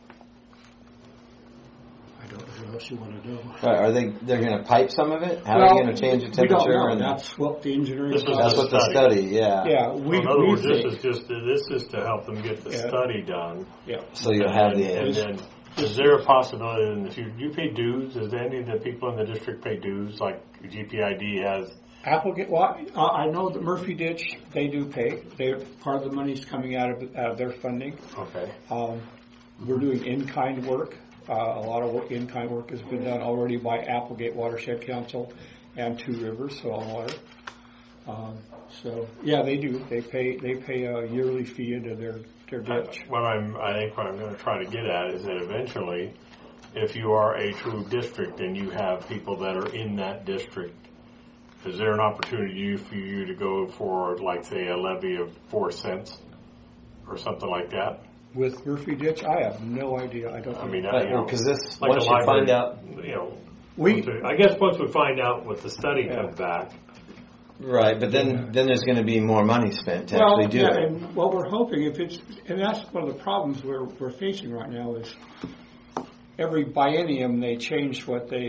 Speaker 11: don't know what else you want to know.
Speaker 1: They're going to pipe some of it? How are they going to change the temperature?
Speaker 11: We don't know. That's what the engineering.
Speaker 1: That's what the study. Yeah.
Speaker 11: Yeah.
Speaker 4: In other words, this is to help them get the study done.
Speaker 11: Yeah.
Speaker 1: So you'll have
Speaker 4: and then is there a possibility in the future? Do you pay dues? Does any of the people in the district pay dues like GPID has?
Speaker 11: Applegate, I know that Murphy Ditch, they do pay. Part of the money's coming out of their funding.
Speaker 4: Okay.
Speaker 11: We're doing in-kind work. A lot of in-kind work has been done already by Applegate Watershed Council and Two Rivers Soil and Water. So yeah, they do. They pay a yearly fee into their ditch.
Speaker 4: I think what I'm going to try to get at is that eventually, if you are a true district and you have people that are in that district, is there an opportunity for you to go for, like, say, a levy of 4 cents or something like that?
Speaker 11: With Murphy Ditch, I have no idea. I don't know.
Speaker 4: I mean,
Speaker 1: because this,
Speaker 4: like
Speaker 1: once you find out,
Speaker 4: I guess once we find out what the study comes back.
Speaker 1: Right, but then there's going to be more money spent to actually do it.
Speaker 11: And what we're hoping, and that's one of the problems we're facing right now is every biennium they change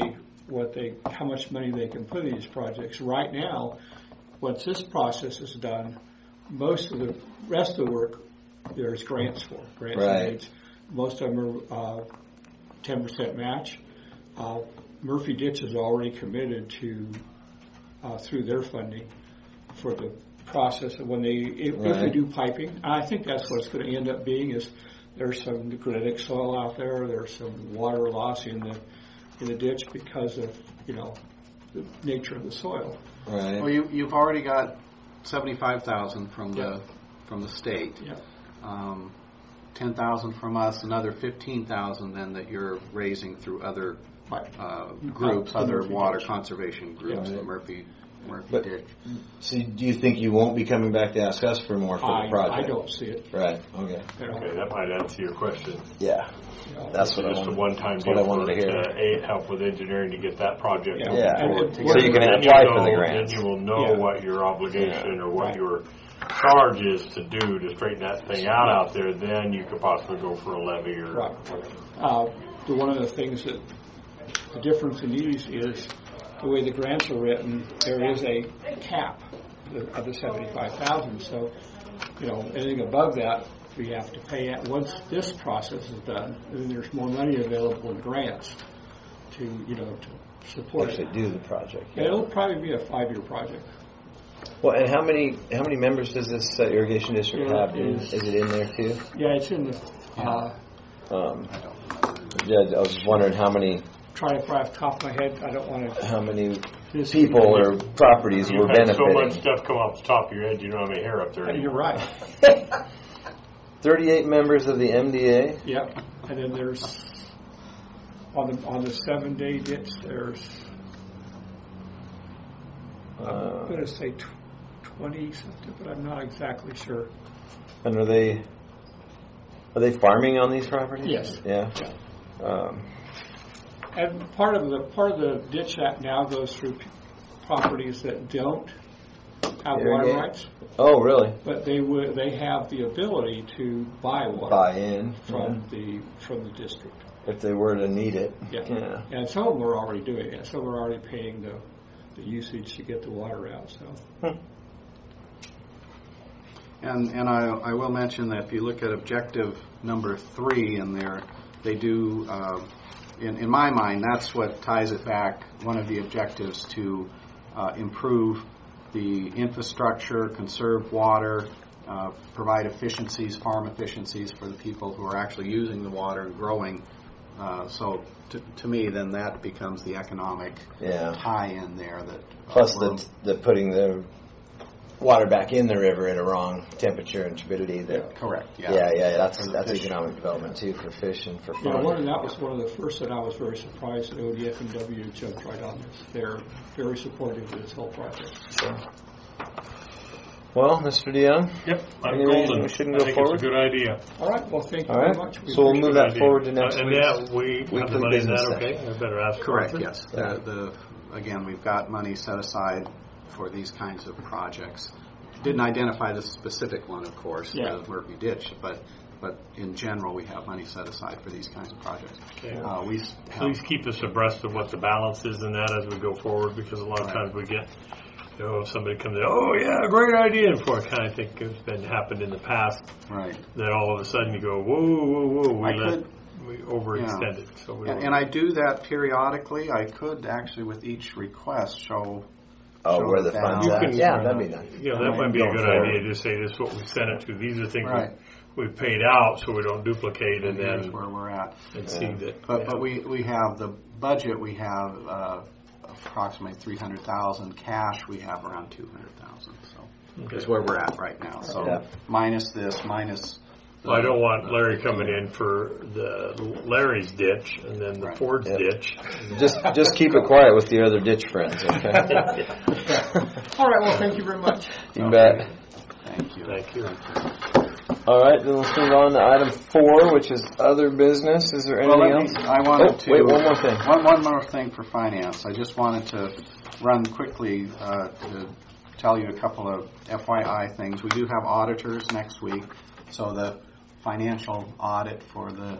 Speaker 11: how much money they can put in these projects. Right now, once this process is done, most of the rest of the work there's grants for. Grants and aids. Most of them are 10% match. Murphy Ditch is already committed to through their funding for the process of when if they do piping. I think that's what it's going to end up being. Is there's some granitic soil out there. There's some water loss in the ditch because of the nature of the soil.
Speaker 1: Right.
Speaker 10: Well, you've already got $75,000 from the state.
Speaker 11: Yeah.
Speaker 10: 10,000 from us, another 15,000 then that you're raising through other groups, other water conservation groups, the Murphy Murphy
Speaker 1: But-
Speaker 10: Ditch.
Speaker 1: So do you think you won't be coming back to ask us for more for the project?
Speaker 11: I don't see it.
Speaker 1: Right. Okay.
Speaker 11: You know,
Speaker 4: Okay, that might answer your question.
Speaker 1: Yeah.
Speaker 11: you know.
Speaker 1: That's what I
Speaker 4: Just a
Speaker 1: wanted.
Speaker 4: one-time
Speaker 1: That's
Speaker 4: deal
Speaker 1: what I wanted to hear.
Speaker 4: help with engineering to get that project
Speaker 11: Yeah.
Speaker 4: moving
Speaker 1: Yeah.
Speaker 4: forward.
Speaker 1: So you can
Speaker 4: Then
Speaker 1: apply
Speaker 4: you'll
Speaker 1: for the
Speaker 4: know-
Speaker 1: grants.
Speaker 4: Then you will know
Speaker 11: Yeah.
Speaker 4: what your obligation or what
Speaker 11: Right.
Speaker 4: your charge is to do to straighten that thing out there. Then you could possibly go for a levy or
Speaker 11: Right. One of the things that the difference in these is the way the grants are written. There is a cap of the $75,000. So, you know, anything above that we have to pay at. Once this process is done, then there's more money available in grants to, you know, to support
Speaker 1: Actually
Speaker 11: it.
Speaker 1: do the project.
Speaker 11: And it'll probably be a 5-year project.
Speaker 1: Well, and how many members does this irrigation district have? Is it in there too?
Speaker 11: Yeah, it's in the.
Speaker 1: Yeah, I was just wondering how many
Speaker 11: Trying to off the top of my head, I don't want to.
Speaker 1: people or properties
Speaker 4: You've
Speaker 1: were
Speaker 4: had so much
Speaker 1: benefiting.
Speaker 4: stuff come off the top of your head, you don't have any hair up there.
Speaker 11: You're right.
Speaker 1: 38 members of the MDA.
Speaker 11: Yep. And then there's on the 7-day ditch. There's I'm going to say 20 something, but I'm not exactly sure.
Speaker 1: And are they farming on these properties?
Speaker 11: Yes.
Speaker 1: Yeah.
Speaker 11: And part of the Ditch Act now goes through properties that don't have water
Speaker 1: Irrigate?
Speaker 11: rights,
Speaker 1: Oh, really?
Speaker 11: but they have the ability to buy water
Speaker 1: Buy in
Speaker 11: from the district.
Speaker 1: if they were to need it.
Speaker 11: Yeah. And some of them are already doing it. Some are already paying the usage to get the water out. So.
Speaker 10: And I will mention that if you look at objective number 3 in there, they do, in my mind, that's what ties it back, one of the objectives to improve the infrastructure, conserve water, provide efficiencies, farm efficiencies for the people who are actually using the water and growing. So to me, then that becomes the economic tie-in there. That
Speaker 1: Plus the putting the water back in the river at a wrong temperature and turbidity.
Speaker 10: Correct.
Speaker 1: Yeah. That's economic development too for fish and for
Speaker 11: Yeah,
Speaker 1: farming.
Speaker 11: that was one of the first that I was very surprised that ODF and W jumped right on this. They're very supportive of this whole project.
Speaker 1: So. Well, Mr. DeYoung?
Speaker 4: Yep, I'm
Speaker 1: Any reason
Speaker 4: golden.
Speaker 1: we shouldn't
Speaker 4: I
Speaker 1: go
Speaker 4: think
Speaker 1: forward?
Speaker 4: it's a good idea.
Speaker 11: All right, well, thank you
Speaker 1: All
Speaker 11: very
Speaker 1: right.
Speaker 11: much.
Speaker 1: So we'll move that
Speaker 4: Idea.
Speaker 1: forward to next
Speaker 4: And
Speaker 1: week's
Speaker 4: yeah, we have the
Speaker 1: weekly
Speaker 4: money. Is
Speaker 1: business
Speaker 4: that okay?
Speaker 1: session.
Speaker 4: I better ask.
Speaker 10: Correct,
Speaker 4: Arthur.
Speaker 10: yes.
Speaker 1: Yeah.
Speaker 10: Again, we've got money set aside for these kinds of projects. Didn't identify the specific one, of course, the Murphy Ditch, but in general, we have money set aside for these kinds of projects.
Speaker 4: Okay.
Speaker 10: Please
Speaker 4: keep us abreast of what the balance is in that as we go forward, because a lot of times we get, if somebody comes in, oh yeah, great idea, and for kind of think it's been happened in the past.
Speaker 10: Right.
Speaker 4: Then all of a sudden you go, whoa, we overextended. So
Speaker 10: and I do that periodically. I could actually, with each request, show
Speaker 1: where the funds at. Yeah, that'd be nice.
Speaker 4: That might be a good idea. Just say this is what we sent it to. These are things we've paid out, so we don't duplicate, and
Speaker 10: here's
Speaker 4: then
Speaker 10: where we're at.
Speaker 4: And see that.
Speaker 10: But we have the budget. We have approximately $300,000 cash. We have around $200,000. So that's where we're at right now. So minus this, minus.
Speaker 4: I don't want Larry coming in for the Larry's ditch and then the Ford's ditch.
Speaker 1: Just keep it quiet with your other ditch friends, okay?
Speaker 11: All right, well, thank you very much.
Speaker 1: You bet.
Speaker 10: Thank you.
Speaker 4: Thank you.
Speaker 1: All right, then let's move on to item 4, which is other business. Is there anything else?
Speaker 10: I wanted to.
Speaker 1: Wait, one more thing.
Speaker 10: One more thing for finance. I just wanted to run quickly to tell you a couple of FYI things. We do have auditors next week, so the financial audit for the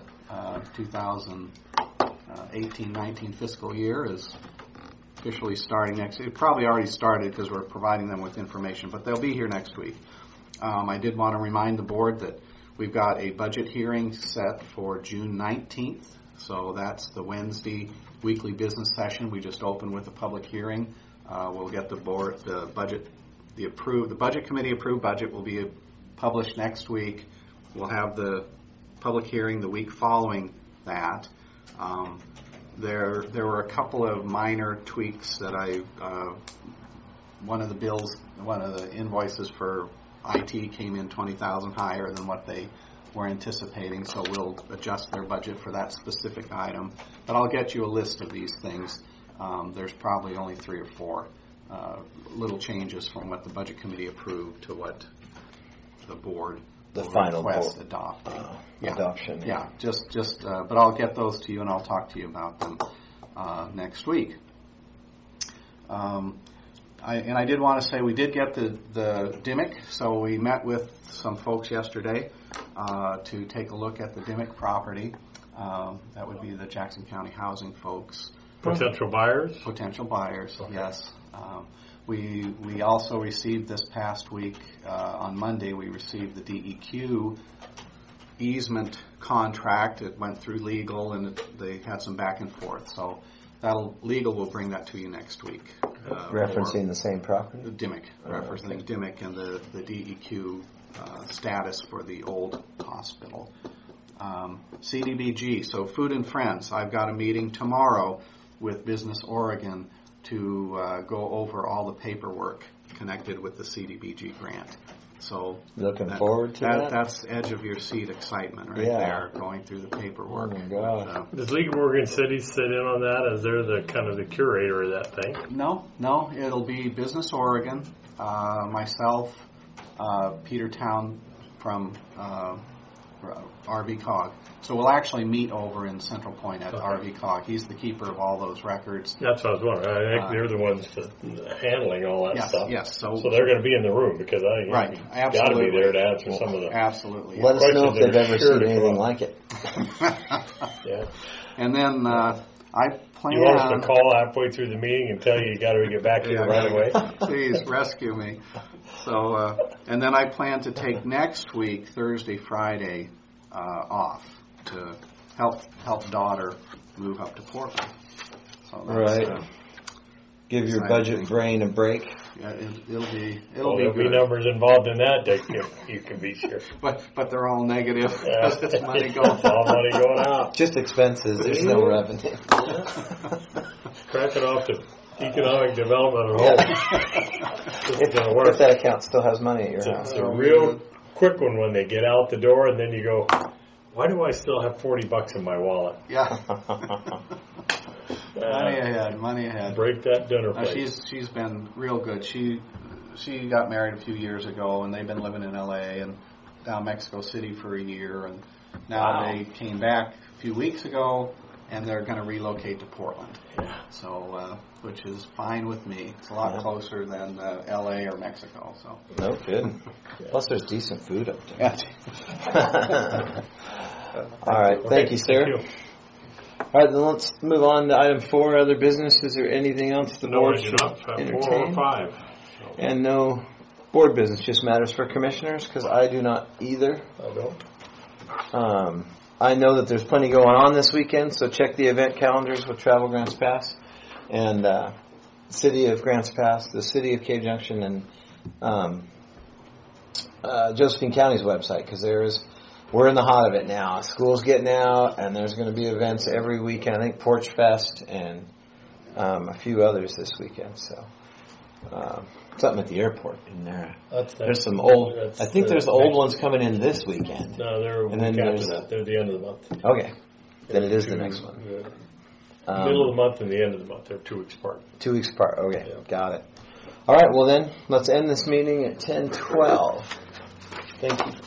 Speaker 10: 2018-19 fiscal year is officially starting next week. It probably already started because we're providing them with information, but they'll be here next week. I did want to remind the board that we've got a budget hearing set for June 19th, so that's the Wednesday weekly business session. We just opened with a public hearing. We'll get the budget committee approved budget will be published next week. We'll have the public hearing the week following that. There were a couple of minor tweaks that one of the invoices for IT came in $20,000 higher than what they were anticipating, so we'll adjust their budget for that specific item. But I'll get you a list of these things. There's probably only 3 or 4 little changes from what the budget committee approved to what the board
Speaker 1: The
Speaker 10: will
Speaker 1: final
Speaker 10: request
Speaker 1: board.
Speaker 10: adoption.
Speaker 1: Adoption.
Speaker 10: Yeah, but I'll get those to you and I'll talk to you about them next week. I did want to say we did get the DIMIC, so we met with some folks yesterday to take a look at the DIMIC property. That would be the Jackson County Housing folks.
Speaker 4: Potential buyers?
Speaker 10: Potential buyers,
Speaker 4: Okay.
Speaker 10: yes. We also received this past week, on Monday, we received the DEQ easement contract. It went through legal and they had some back and forth. So legal will bring that to you next week.
Speaker 1: Referencing the same property?
Speaker 10: The DIMIC, referencing DIMIC and the DEQ status for the old hospital. CDBG, so Food and Friends. I've got a meeting tomorrow with Business Oregon to go over all the paperwork connected with the CDBG grant. So
Speaker 1: Looking forward to that?
Speaker 10: That's edge of your seat excitement right there, going through the paperwork.
Speaker 1: Oh my gosh.
Speaker 4: Does League of Oregon Cities sit in on that as they're the kind of the curator of that thing?
Speaker 10: No, it'll be Business Oregon, myself, Peter Town from RV Cog. So we'll actually meet over in Central Point at RV Cog. He's the keeper of all those records.
Speaker 4: That's what I was wondering. I think they're the ones handling all that stuff.
Speaker 10: Yes. So
Speaker 4: they're going to be in the room because I think you've got to be there to answer some of the
Speaker 10: absolutely.
Speaker 1: Let us know if they've ever
Speaker 4: sure
Speaker 1: seen
Speaker 4: to
Speaker 1: anything
Speaker 4: go.
Speaker 1: like it.
Speaker 4: Yeah.
Speaker 10: And then I plan
Speaker 4: You want us to call halfway through the meeting and tell you got to get back here right away?
Speaker 10: Please rescue me. So, and then I plan to take next week, Thursday, Friday, off to help daughter move up to Portland. So that's,
Speaker 1: Give your budget brain a break.
Speaker 10: Yeah, it'll be
Speaker 4: There'll be
Speaker 10: good.
Speaker 4: numbers involved in that, Dick. You can be sure.
Speaker 10: But they're all negative because it's money going.
Speaker 4: It's all money going out.
Speaker 1: Just expenses. There's no revenue.
Speaker 4: Crack it off to economic development at home. It's going to work.
Speaker 1: If that account still has money at your house.
Speaker 4: It's a real quick one when they get out the door, and then you go, why do I still have $40 in my wallet?
Speaker 10: Yeah. Money ahead.
Speaker 4: Break that dinner plate.
Speaker 10: She's been real good. She got married a few years ago, and they've been living in L.A. and down Mexico City for a year, and now they came back a few weeks ago, and they're going to relocate to Portland.
Speaker 4: Yeah.
Speaker 10: So, which is fine with me. It's a lot closer than L.A. or Mexico. So.
Speaker 1: No kidding. Plus, there's decent food up there. All right. Thank you, sir.
Speaker 4: Thank you.
Speaker 1: All right, then let's move on to item 4, other business. Is there anything else the board should entertain?
Speaker 4: 4 or 5.
Speaker 1: And no board business, just matters for commissioners, because I do not either.
Speaker 4: I don't.
Speaker 1: I know that there's plenty going on this weekend, so check the event calendars with Travel Grants Pass and City of Grants Pass, the City of Cave Junction, and Josephine County's website, because we're in the hot of it now. School's getting out, and there's going to be events every weekend. I think Porch Fest and a few others this weekend. So something at the airport in there. There's some old. I think there's old ones coming in this weekend.
Speaker 4: No, they're a week after that. They're the end of the month.
Speaker 1: Okay, then it is the next one.
Speaker 4: Middle of the month and the end of the month. They're 2 weeks apart.
Speaker 1: 2 weeks apart. Okay, got it. All right. Well then, let's end this meeting at 10:12. Thank you.